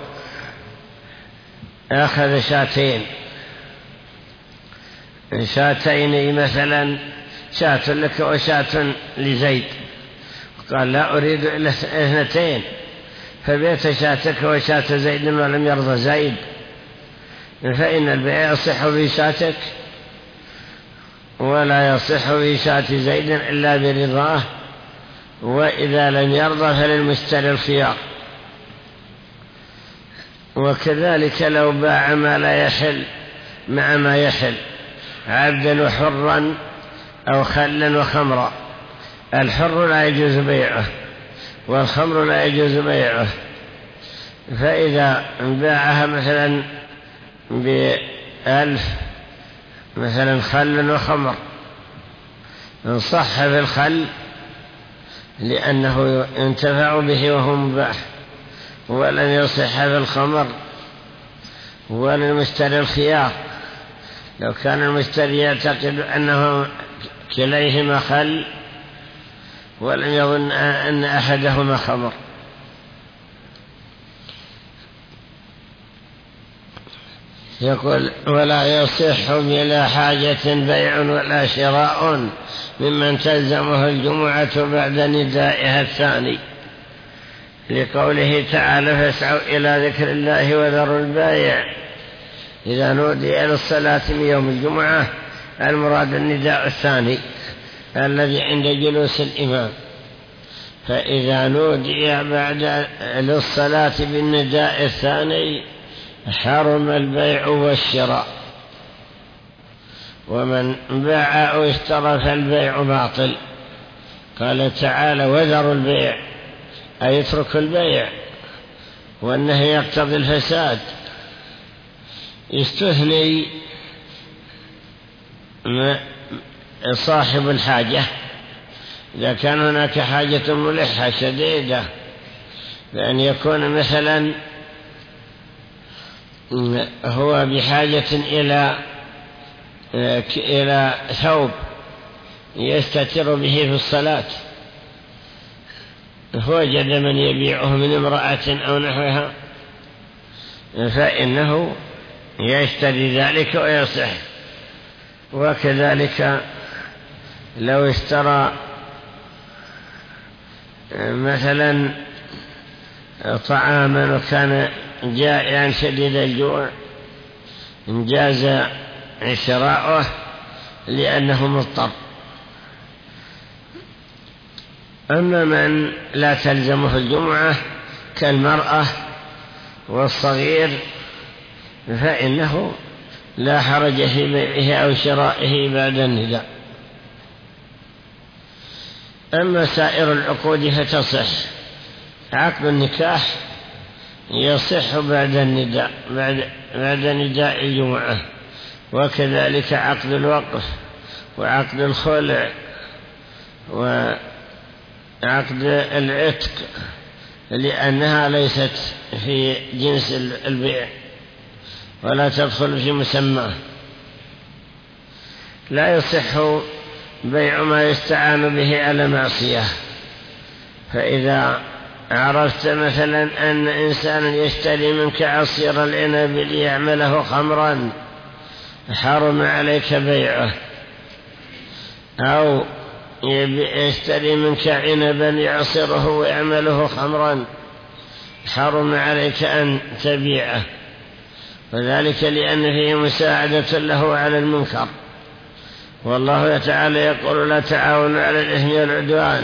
أخذ شاتين مثلا، شاة لك وشاة لزيد، قال لا أريد إلا اثنتين، فبيت شاتك وشاة زيد ولم يرضى زيد، فإن البيع يصح في شاتك ولا يصح في شاة زيد إلا برضاه، وإذا لم يرضى فللمشتري الخيار. وكذلك لو باع ما لا يحل مع ما يحل، عبدا وحرا أو خلا وخمرا، الحر لا يجوز بيعه والخمر لا يجوز بيعه، فإذا باعها مثلا ب1,000 مثلا خل وخمر، صح في الخل لأنه ينتفع به وهو مباح، ولن يصح في الخمر، وللمشتري الخيار لو كان المشتري يعتقد أنه كليهما خل ولم يظن أن أحدهما خمر. يقول ولا يصح بلا حاجة بيع ولا شراء ممن تلزمه الجمعة بعد ندائها الثاني، لقوله تعالى فاسعوا إلى ذكر الله وذروا البيع إذا نودي إلى الصلاة من يوم الجمعة. المراد النداء الثاني الذي عند جلوس الإمام، فإذا نودي بعد للصلاة بالنداء الثاني حرم البيع والشراء، ومن باع أو اشترى فالبيع باطل. قال تعالى وذروا البيع أي اترك البيع، والنهي يقتضي الفساد. يستثني صاحب الحاجة إذا كان هناك حاجة ملحة شديدة، بأن يكون مثلا هو بحاجة إلى ثوب يستتر به في الصلاة، فوجد من يبيعه من امرأة أو نحوها، فإنه يشتري ذلك ويصح. وكذلك لو اشترى مثلا طعاما وكان جائعا شديد الجوع انجاز شراؤه لأنه مضطر. أما من لا تلزمه الجمعة كالمرأة والصغير فإنه لا حرج في بيعه أو شرائه بعد النداء. أما سائر العقود فتصح. عقد النكاح يصح بعد النداء بعد نداء الجمعة، وكذلك عقد الوقف وعقد الخلع وعقد العتق، لأنها ليست في جنس البيع ولا تدخل في مسماه. لا يصح بيع ما يستعان به على معصية، فإذا عرفت مثلا أن إنسانا يشتري منك عصير العنب ليعمله خمرا حرم عليك بيعه، أو يشتري منك عنبا يعصره ويعمله خمرا حرم عليك أن تبيعه، وذلك لأن فيه مساعدة له على المنكر، والله تعالى يقول لا تعاونوا على الإثم والعدوان.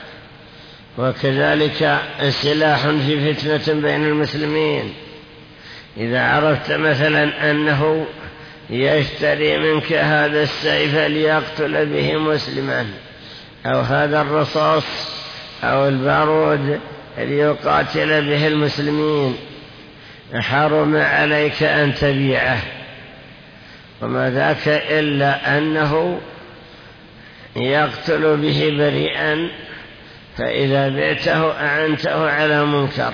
وكذلك سلاح في فتنة بين المسلمين، إذا عرفت مثلا أنه يشتري منك هذا السيف ليقتل به مسلما، أو هذا الرصاص أو البارود ليقاتل به المسلمين، حرم عليك أن تبيعه، وما ذاك إلا أنه يقتل به بريئا فإذا بعته أعنته على منكر.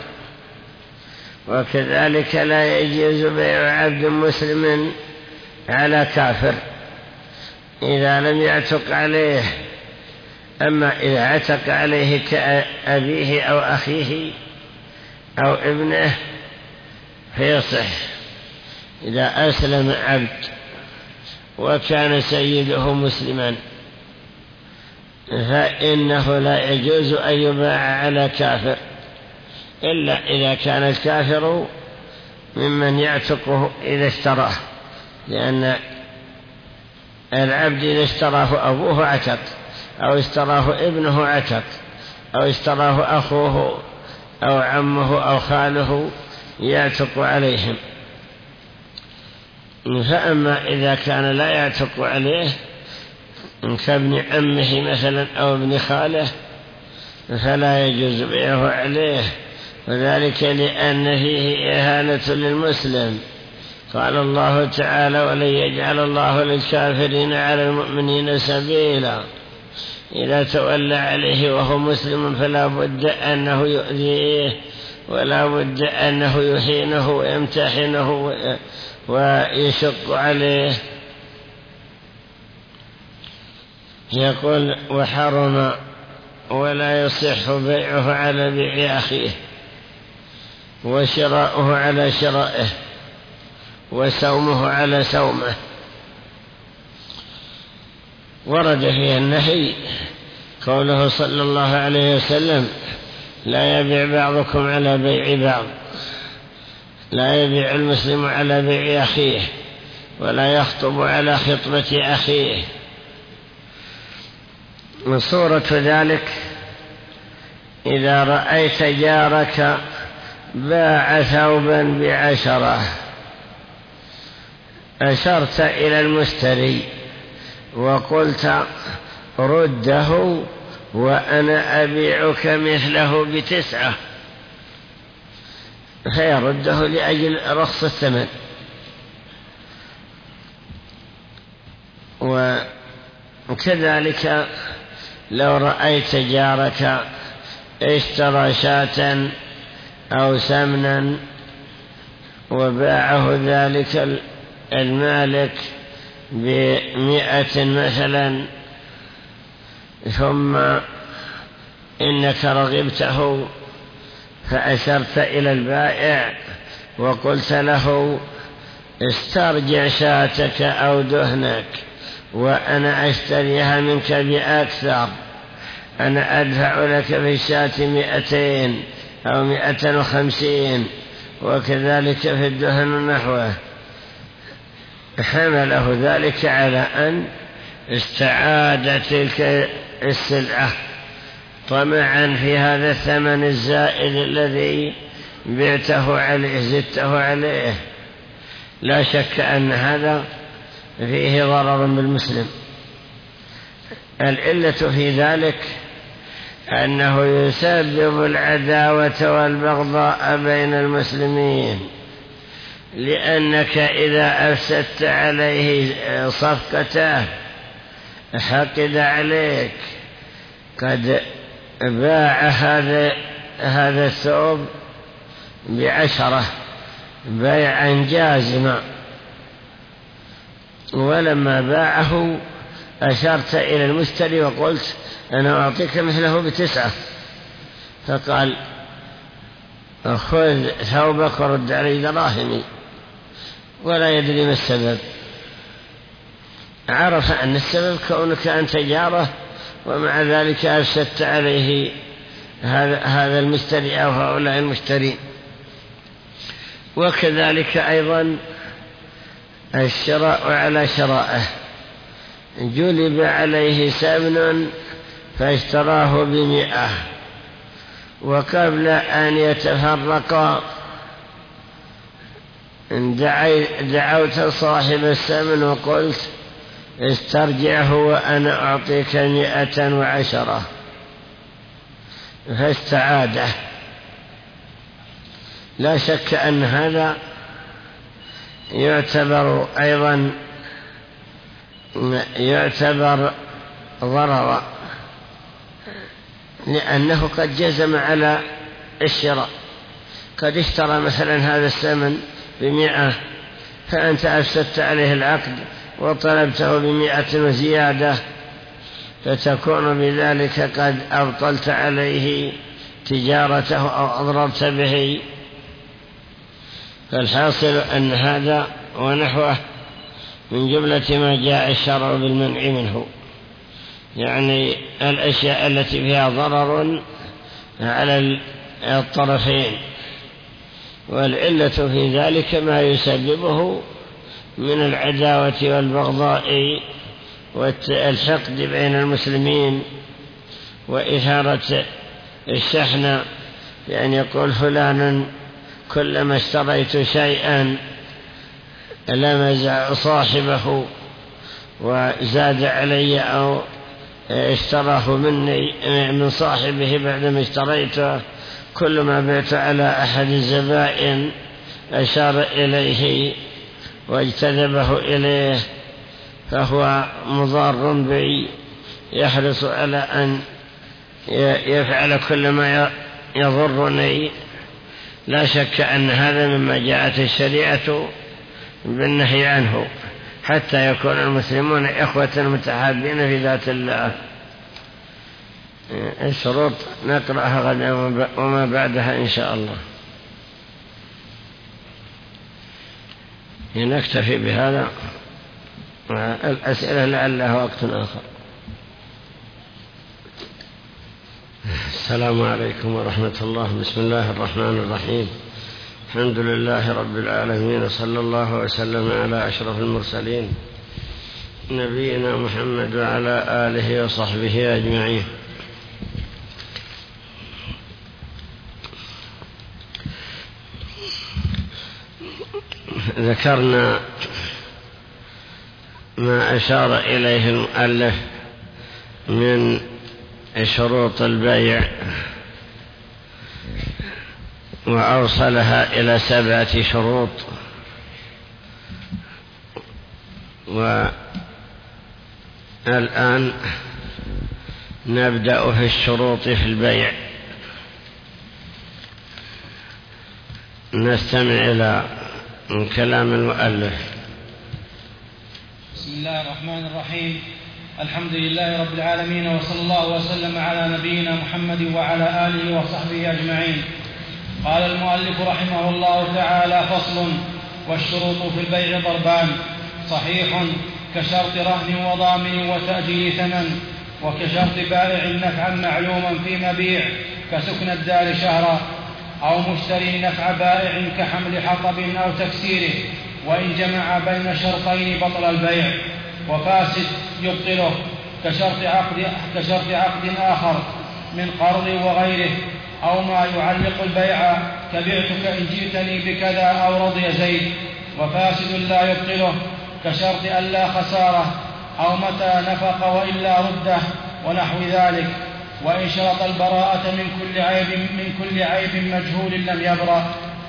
وكذلك لا يجوز بيع عبد مسلم على كافر إذا لم يعتق عليه. أما إذا عتق عليه كأبيه أو أخيه أو ابنه فيصح. إذا أسلم عبد وكان سيده مسلما فإنه لا يجوز أن يباع على كافر إلا إذا كان الكافر ممن يعتقه إذا اشتراه، لأن العبد إذا اشتراه أبوه عتق، أو اشتراه ابنه عتق، أو اشتراه أخوه أو عمه أو خاله يعتق عليهم. فأما إذا كان لا يعتق عليه كابن عمه مثلا أو ابن خاله فلا يجوز بيعه عليه، وذلك لأن فيه إهانة للمسلم. قال الله تعالى: ولن يجعل الله للكافرين على المؤمنين سبيلا. إذا تولى عليه وهو مسلم فلا بد أنه يؤذيه، ولا بد أنه يهينه ويمتحنه ويشق عليه. يقول: وحرم ولا يصح بيعه على بيع أخيه، وشراؤه على شرائه، وسومه على سومه. ورد فيه النهي، قوله صلى الله عليه وسلم: لا يبيع بعضكم على بيع بعض، لا يبيع المسلم على بيع أخيه، ولا يخطب على خطبة أخيه. من صورة ذلك: إذا رأيت جارك باع ثوبا ب10 أشرت إلى المشتري وقلت: رده وأنا أبيعك مثله ب9، فيرده لأجل رخص الثمن. وكذلك لو رأيت جارك اشترى شاة أو سمنا وباعه ذلك المالك ب100 مثلا، ثم إنك رغبته فأشرت إلى البائع وقلت له: استرجع شاتك أو دهنك وأنا أشتريها منك بأكثر، أنا أدفع لك في الشاة 200 أو 150، وكذلك في الدهن نحوه. حمله ذلك على أن استعاد تلك السلعة طمعا في هذا الثمن الزائد الذي بعته عليه، زدته عليه. لا شك أن هذا فيه ضرر بالمسلم. العلة في ذلك أنه يسبب العداوة والبغضاء بين المسلمين، لأنك إذا أفسدت عليه صفقته حقد عليك. قد باع هذا الثوب ب10 بيعا جازما، ولما باعه أشرت إلى المشتري وقلت: أنا أعطيك مثله ب9، فقال: خذ ثوبك ورد علي دراهمي، ولا يدري ما السبب. عرف أن السبب كونك أنت جاره، ومع ذلك أفسدت عليه هذا المشتري أو هؤلاء المشترين. وكذلك أيضا الشراء على شرائه. جلب عليه سمن فاشتراه ب100، وقبل أن يتفرقا دعوت صاحب السمن وقلت: استرجعه وأنا أعطيك 110، فاستعاده. لا شك أن هذا يعتبر ضررا، لأنه قد جزم على الشراء، قد اشترى مثلا هذا الثمن ب100، فأنت أفسدت عليه العقد وطلبته ب100 وزيادة، فتكون بذلك قد أبطلت عليه تجارته أو أضررت به. فالحاصل أن هذا ونحوه من جملة ما جاء الشرع بالمنع منه، يعني الأشياء التي فيها ضرر على الطرفين، والعلة في ذلك ما يسببه من العداوة والبغضاء والحقد بين المسلمين وإثارة الشحنة، يعني يقول فلان كلما اشتريت شيئا لمز صاحبه وزاد علي أو اشتراه مني من صاحبه بعدما اشتريته، كل ما بعت على أحد الزبائن أشار إليه واجتذبه إليه، فهو مضار بي، يحرص على أن يفعل كل ما يضرني. لا شك أن هذا مما جاءت الشريعة بالنهي عنه، حتى يكون المسلمون إخوة متحابين في ذات الله. الشروط نقرأها غدا وما بعدها إن شاء الله. نكتفي بهذا، الأسئلة لعلها وقت آخر. السلام عليكم ورحمة الله. بسم الله الرحمن الرحيم. الحمد لله رب العالمين، صلى الله وسلم على أشرف المرسلين نبينا محمد وعلى آله وصحبه أجمعين. ذكرنا ما أشار إليه المؤلف من شروط البيع، وأوصلها إلى 7 شروط، والآن نبدأ في الشروط في البيع. نستمع إلى كلام المؤلف. بسم الله الرحمن الرحيم. الحمد لله رب العالمين، وصلى الله وسلم على نبينا محمد وعلى آله وصحبه أجمعين. قال المؤلف رحمه الله تعالى: فصل. والشروط في البيع ضربان: صحيح كشرط رهن وضامن وتأجيل ثمن، وكشرط بائع نفعا معلوما في مبيع كسكن الدار شهرا، أو مشتري نفع بائع كحمل حطب أو تكسيره، وإن جمع بين شرطين بطل البيع. وفاسد يبطله كشرط عقد آخر من قرض وغيره، أو ما يعلق البيع كبعتك إن جئتني بكذا أو رضي زيد. وفاسد لا يبطله كشرط ألا خسارة، أو متى نفق وإلا رده، ونحو ذلك. وإن شرط البراءة من كل عيب مجهول لم يبرأ.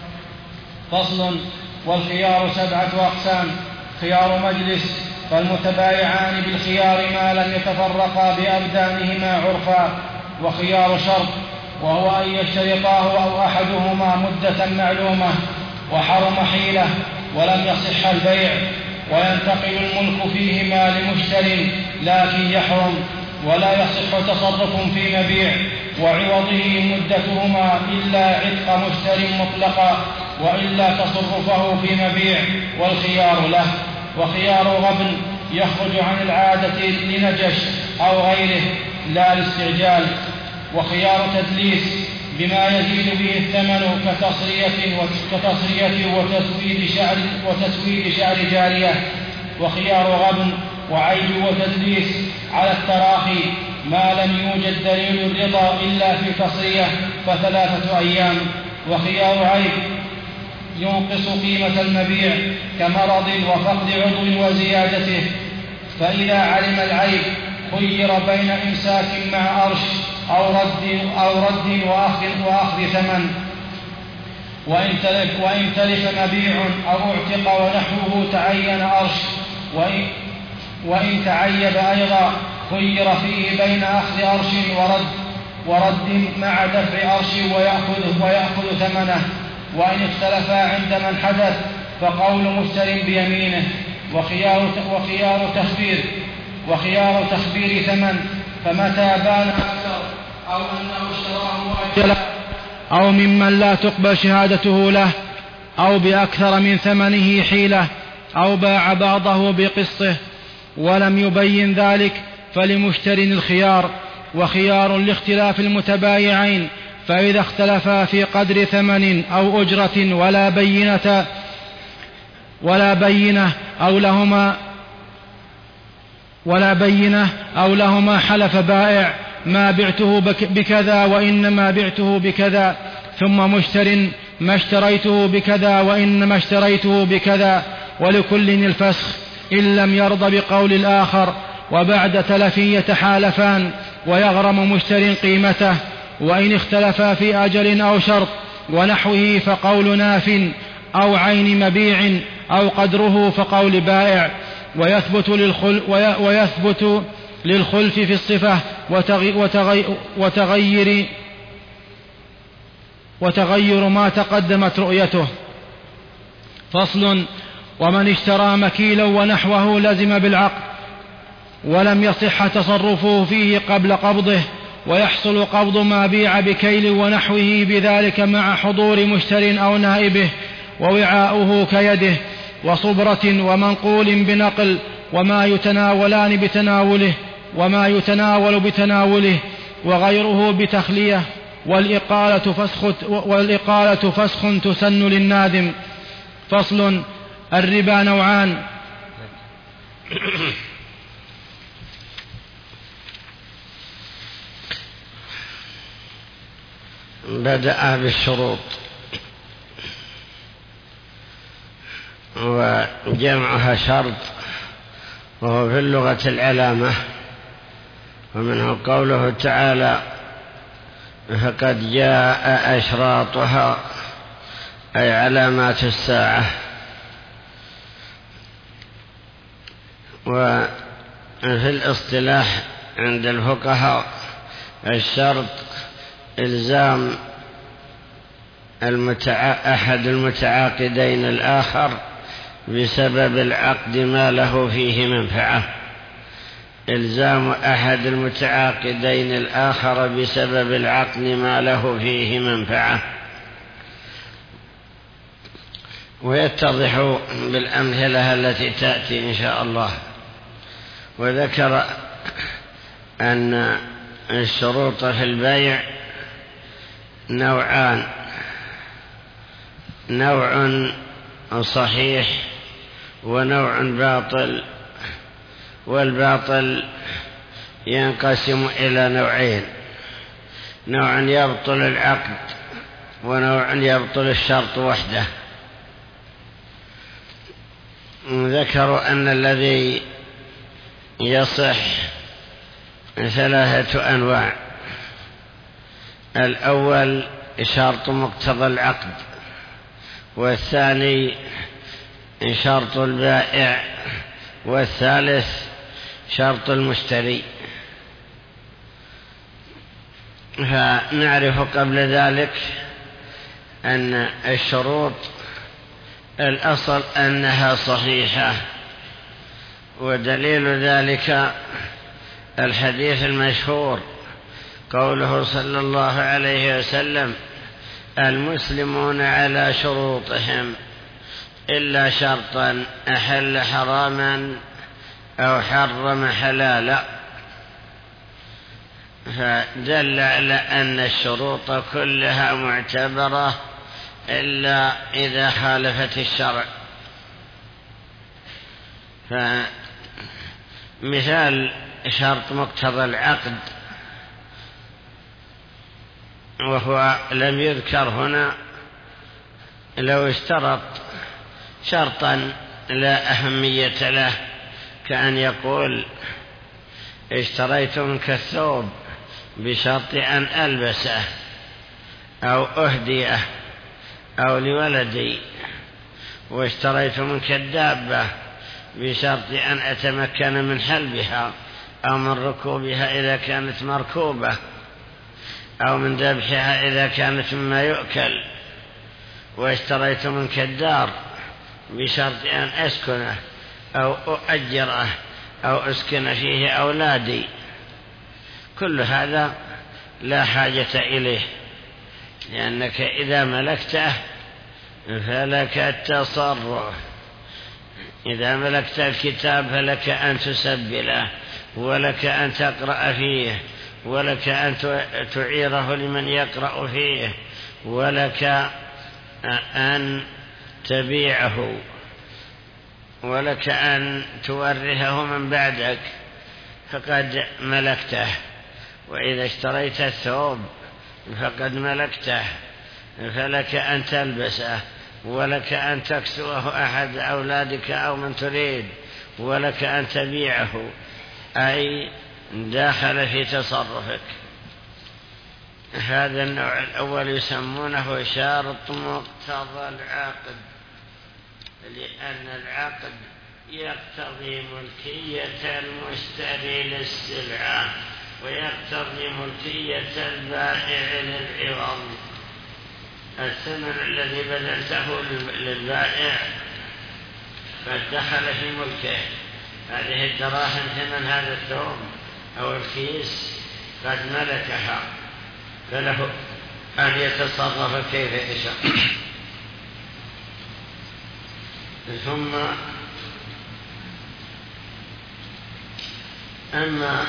فصل. والخيار 7 أقسام: خيار مجلس، فالمتبايعان بالخيار ما لم يتفرقا بأبدانهما عرفا. وخيار شرط، وهو أن يشترطاه أو أحدهما مدة معلومة وحرم حيلة ولم يصح البيع، وينتقل الملك فيهما لمشتر لكن يحرم، ولا يصح تصرف في مبيع وعوضه مدتهما إلا عتق مشتر مطلقا، وإلا تصرفه في مبيع والخيار له. وخيار غبن يخرج عن العادة لنجش أو غيره لا الاستعجال. وخيار تدليس بما يزيد به الثمن كتصرية وتسويد شعر جارية. وخيار غبن وعيب وتدليس على التراخي ما لم يوجد دليل الرضا إلا في تصرية ف3 أيام. وخيار عيب ينقص قيمة المبيع كمرض وفقد عضو وزيادته، فإذا علم العيب خير بين إمساك مع أرش أو رد وأخذ ثمن. وإن تلف مبيع أو اعتق ونحوه تعين أرش، وإن تعيب أيضا خير فيه بين أخذ أرش ورد. ورد مع دفع أرش ويأخذ ثمنه. وإن اختلفا عند من حدث فقول مشتر بيمينه وخيار تخبير ثمن، فمتى بان أكثر أو أنه اشتراه مؤجلا أو ممن لا تقبل شهادته له أو بأكثر من ثمنه حيلة أو باع بعضه بقسطه ولم يبين ذلك فلمشتر الخيار، وخيار لاختلاف المتبايعين، فإذا اختلفا في قدر ثمن أو أجرة ولا بينة أو لهما حلف بائع ما بعته بكذا وإنما بعته بكذا، ثم مشتر ما اشتريته بكذا وإنما اشتريته بكذا، ولكل الفسخ إن لم يرضى بقول الآخر، وبعد تلف يتحالفان ويغرم مشتر قيمته. وإن اختلفا في أجل أو شرط ونحوه فقول ناف أو عين مبيع أو قدره فقول بائع، ويثبت للخلف في الصفة وتغير ما تقدمت رؤيته. فصل: ومن اشترى مكيلا ونحوه لزم بالعقد ولم يصح تصرفه فيه قبل قبضه، ويحصل قبض ما بيع بكيل ونحوه بذلك مع حضور مشتر أو نائبه، ووعاؤه كيده وصبرة ومنقول بنقل، وما يتناول بتناوله وغيره بتخلية، والإقالة فسخ تسن للنادم. فصل: الربا نوعان. بدأ بالشروط، وجمعها شرط، وهو في اللغة العلامة، ومنه قوله تعالى: فقد جاء أشراطها، أي علامات الساعة. وفي الاصطلاح عند الفقهاء الشرط إلزام أحد المتعاقدين الآخر بسبب العقد ما له فيه منفعة، إلزام أحد المتعاقدين الآخر بسبب العقد ما له فيه منفعة. ويتضح بالأمثلة التي تأتي إن شاء الله. وذكر أن الشروط في البيع نوعان: نوع صحيح ونوع باطل، والباطل ينقسم إلى نوعين: نوع يبطل العقد ونوع يبطل الشرط وحده. ذكروا أن الذي يصح 3 أنواع: الأول شرط مقتضى العقد، والثاني شرط البائع، والثالث شرط المشتري. فنعرف قبل ذلك أن الشروط الأصل أنها صحيحة، ودليل ذلك الحديث المشهور قوله صلى الله عليه وسلم: المسلمون على شروطهم إلا شرطا أحل حراما أو حرم حلالا. فدل على أن الشروط كلها معتبرة إلا إذا خالفت الشرع. فمثال شرط مقتضى العقد، وهو لم يذكر هنا، لو اشترط شرطا لا أهمية له، كأن يقول: اشتريت منك الثوب بشرط أن ألبسه أو أهديه أو لولدي، واشتريت منك الدابة بشرط أن أتمكن من حلبها أو من ركوبها إذا كانت مركوبة. أو من ذبحها إذا كانت مما يؤكل، واشتريت منك الدار بشرط أن أسكنه أو أؤجره أو أسكن فيه أولادي، كل هذا لا حاجة إليه، لأنك إذا ملكته فلك التصرف. إذا ملكت الكتاب فلك أن تسبله، ولك أن تقرأ فيه، ولك أن تعيره لمن يقرأ فيه، ولك أن تبيعه، ولك أن تورثه من بعدك، فقد ملكته. وإذا اشتريت الثوب فقد ملكته، فلك أن تلبسه، ولك أن تكسوه أحد أولادك أو من تريد، ولك أن تبيعه، أي داخل في تصرفك. هذا النوع الأول يسمونه شرط مقتضى العقد، لأن العقد يقتضي ملكية المشتري للسلعة ويقتضي ملكية البائع للعوض. الثمن الذي بذلته للبائع قد دخل في ملكه، هذه الدراهم ثمن هذا الثوب أو الكيس قد ملكها، فله أن يتصرف كيف يشاء. ثم أما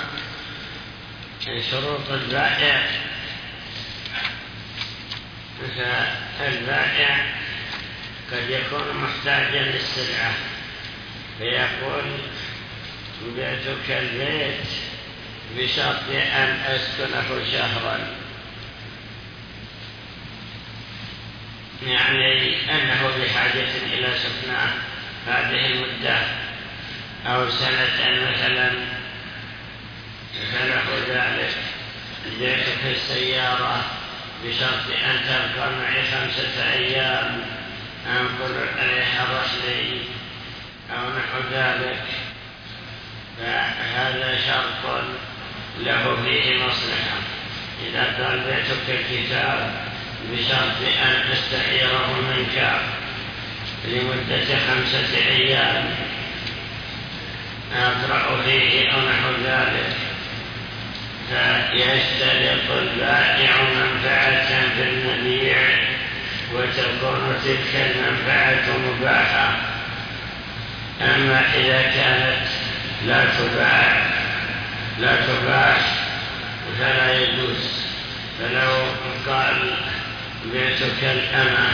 شروط البائع، فالبائع قد يكون محتاجا للسلعة فيقول بعتك البيت بشرط أن أسكنه شهرا، يعني أنه بحاجة إلى سكنه هذه المدة أو سنة مثلا، فله ذلك. بعتك السيارة بشرط أن تبقى معي 5 أيام أنقل عليها رحلي أو نحو ذلك، فهذا شرط له فيه مصلحة. إذا قال بعتك الكتاب بشرط أن أستعيره منك لمدة 5 أيام أقرأ فيه أو نحو ذلك، فيشترط البائع منفعة في المبيع، وتكون تلك المنفعة مباحة. أما إذا كانت لا تباح فلا يجوز. فلو قال بعتك الأمة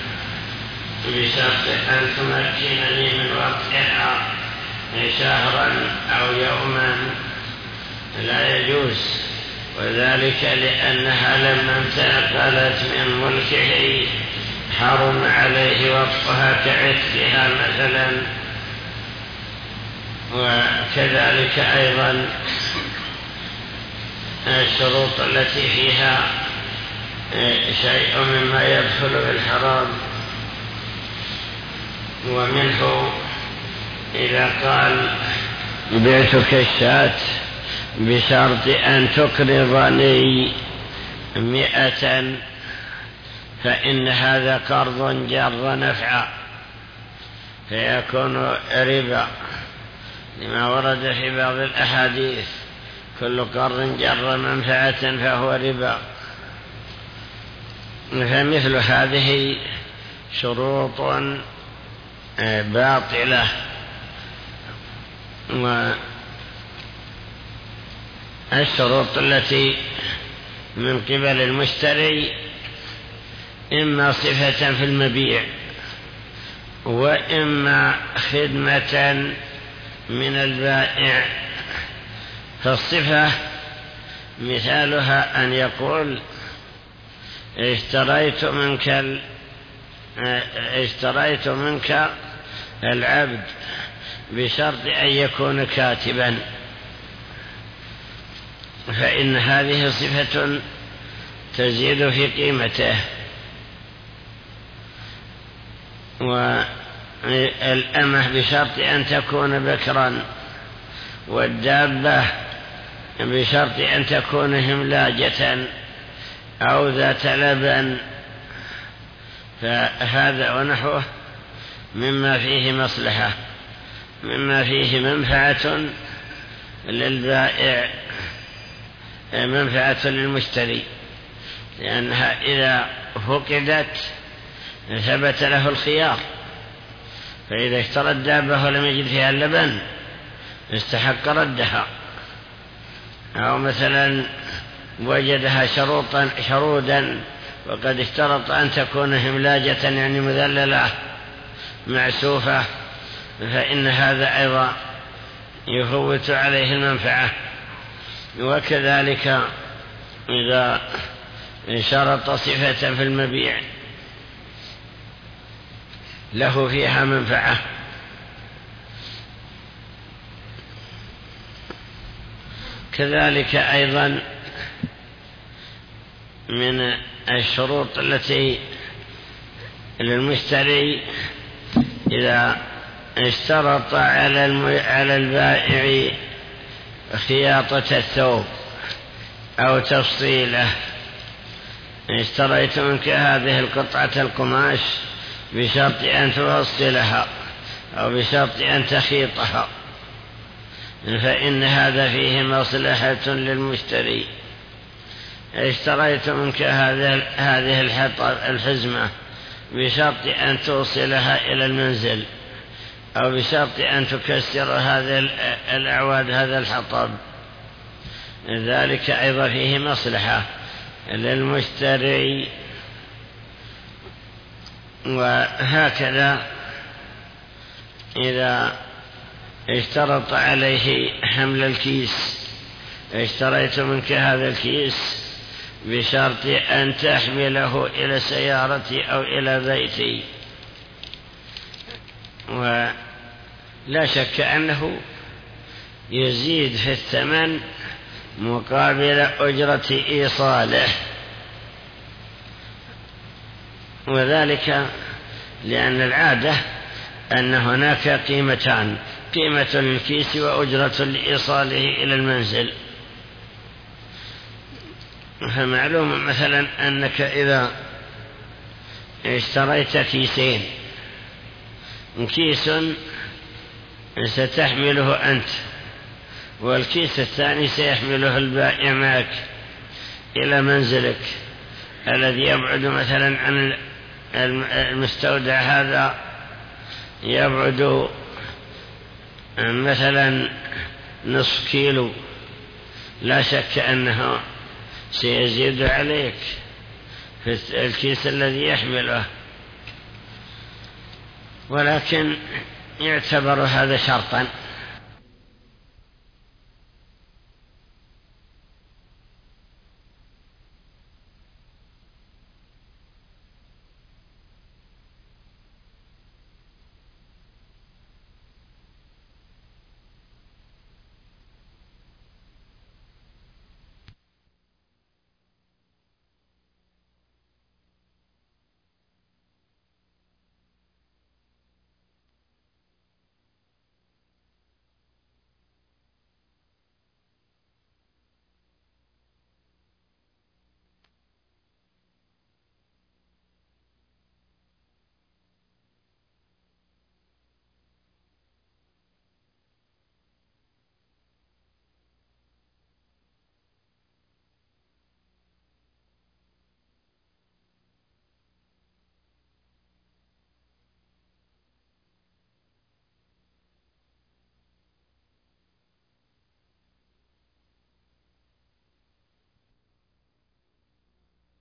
بشرط أن تمكنني من وقتها شهرا أو يوما لا يجوز، وذلك لأنها لما انتقلت من ملكه حرم عليه وقفها كعتقها مثلا. وكذلك أيضا الشروط التي فيها شيء مما يدخل بالحرام، ومنه إذا قال بعتك الشاة بشرط أن تقرضني 100، فإن هذا قرض جر نفعا فيكون ربا، لما ورد في بعض الأحاديث كل قرض جر منفعة فهو ربا. فمثل هذه شروط باطلة. والشروط التي من قبل المشتري إما صفة في المبيع وإما خدمة من البائع. فالصفة مثالها أن يقول اشتريت منك العبد بشرط أن يكون كاتبا، فإن هذه صفة تزيد في قيمته. والأمة بشرط أن تكون بكرا، والدابة بشرط أن تكون هملاجة، أو ذات لبن، فهذا ونحوه مما فيه مصلحة، مما فيه منفعة للبائع، منفعة للمشتري، لأنها إذا فقدت ثبت له الخيار، فإذا اشترى الدابة ولم يجد فيها اللبن استحق ردها، أو مثلا وجدها شرودا وقد اشترط أن تكون هملاجة يعني مذللة معسوفة، فإن هذا أيضا يفوت عليه المنفعة. وكذلك إذا شرط صفة في المبيع له فيها منفعة. كذلك أيضا من الشروط التي للمشتري إذا اشترط على البائع خياطة الثوب أو تفصيله، اشتريت منك هذه القطعة القماش بشرط أن تفصلها أو بشرط أن تخيطها، فإن هذا فيه مصلحة للمشتري. اشتريت منك هذه الحزمة بشرط أن توصلها إلى المنزل أو بشرط أن تكسر هذه الأعواد، هذا الحطب، ذلك أيضا فيه مصلحة للمشتري. وهكذا إذا اشترط عليه حمل الكيس، اشتريت منك هذا الكيس بشرط أن تحمله إلى سيارتي أو إلى بيتي، ولا شك أنه يزيد في الثمن مقابل أجرة إيصاله، وذلك لأن العادة أن هناك قيمتان: قيمة للكيس وأجرة لإيصاله إلى المنزل. فمعلوم مثلا أنك إذا اشتريت كيسين، كيس ستحمله أنت والكيس الثاني سيحمله البائع معك إلى منزلك الذي يبعد مثلا عن المستودع هذا، يبعد مثلا نصف كيلو، لا شك أنه سيزيد عليك في الكيس الذي يحمله، ولكن يعتبر هذا شرطا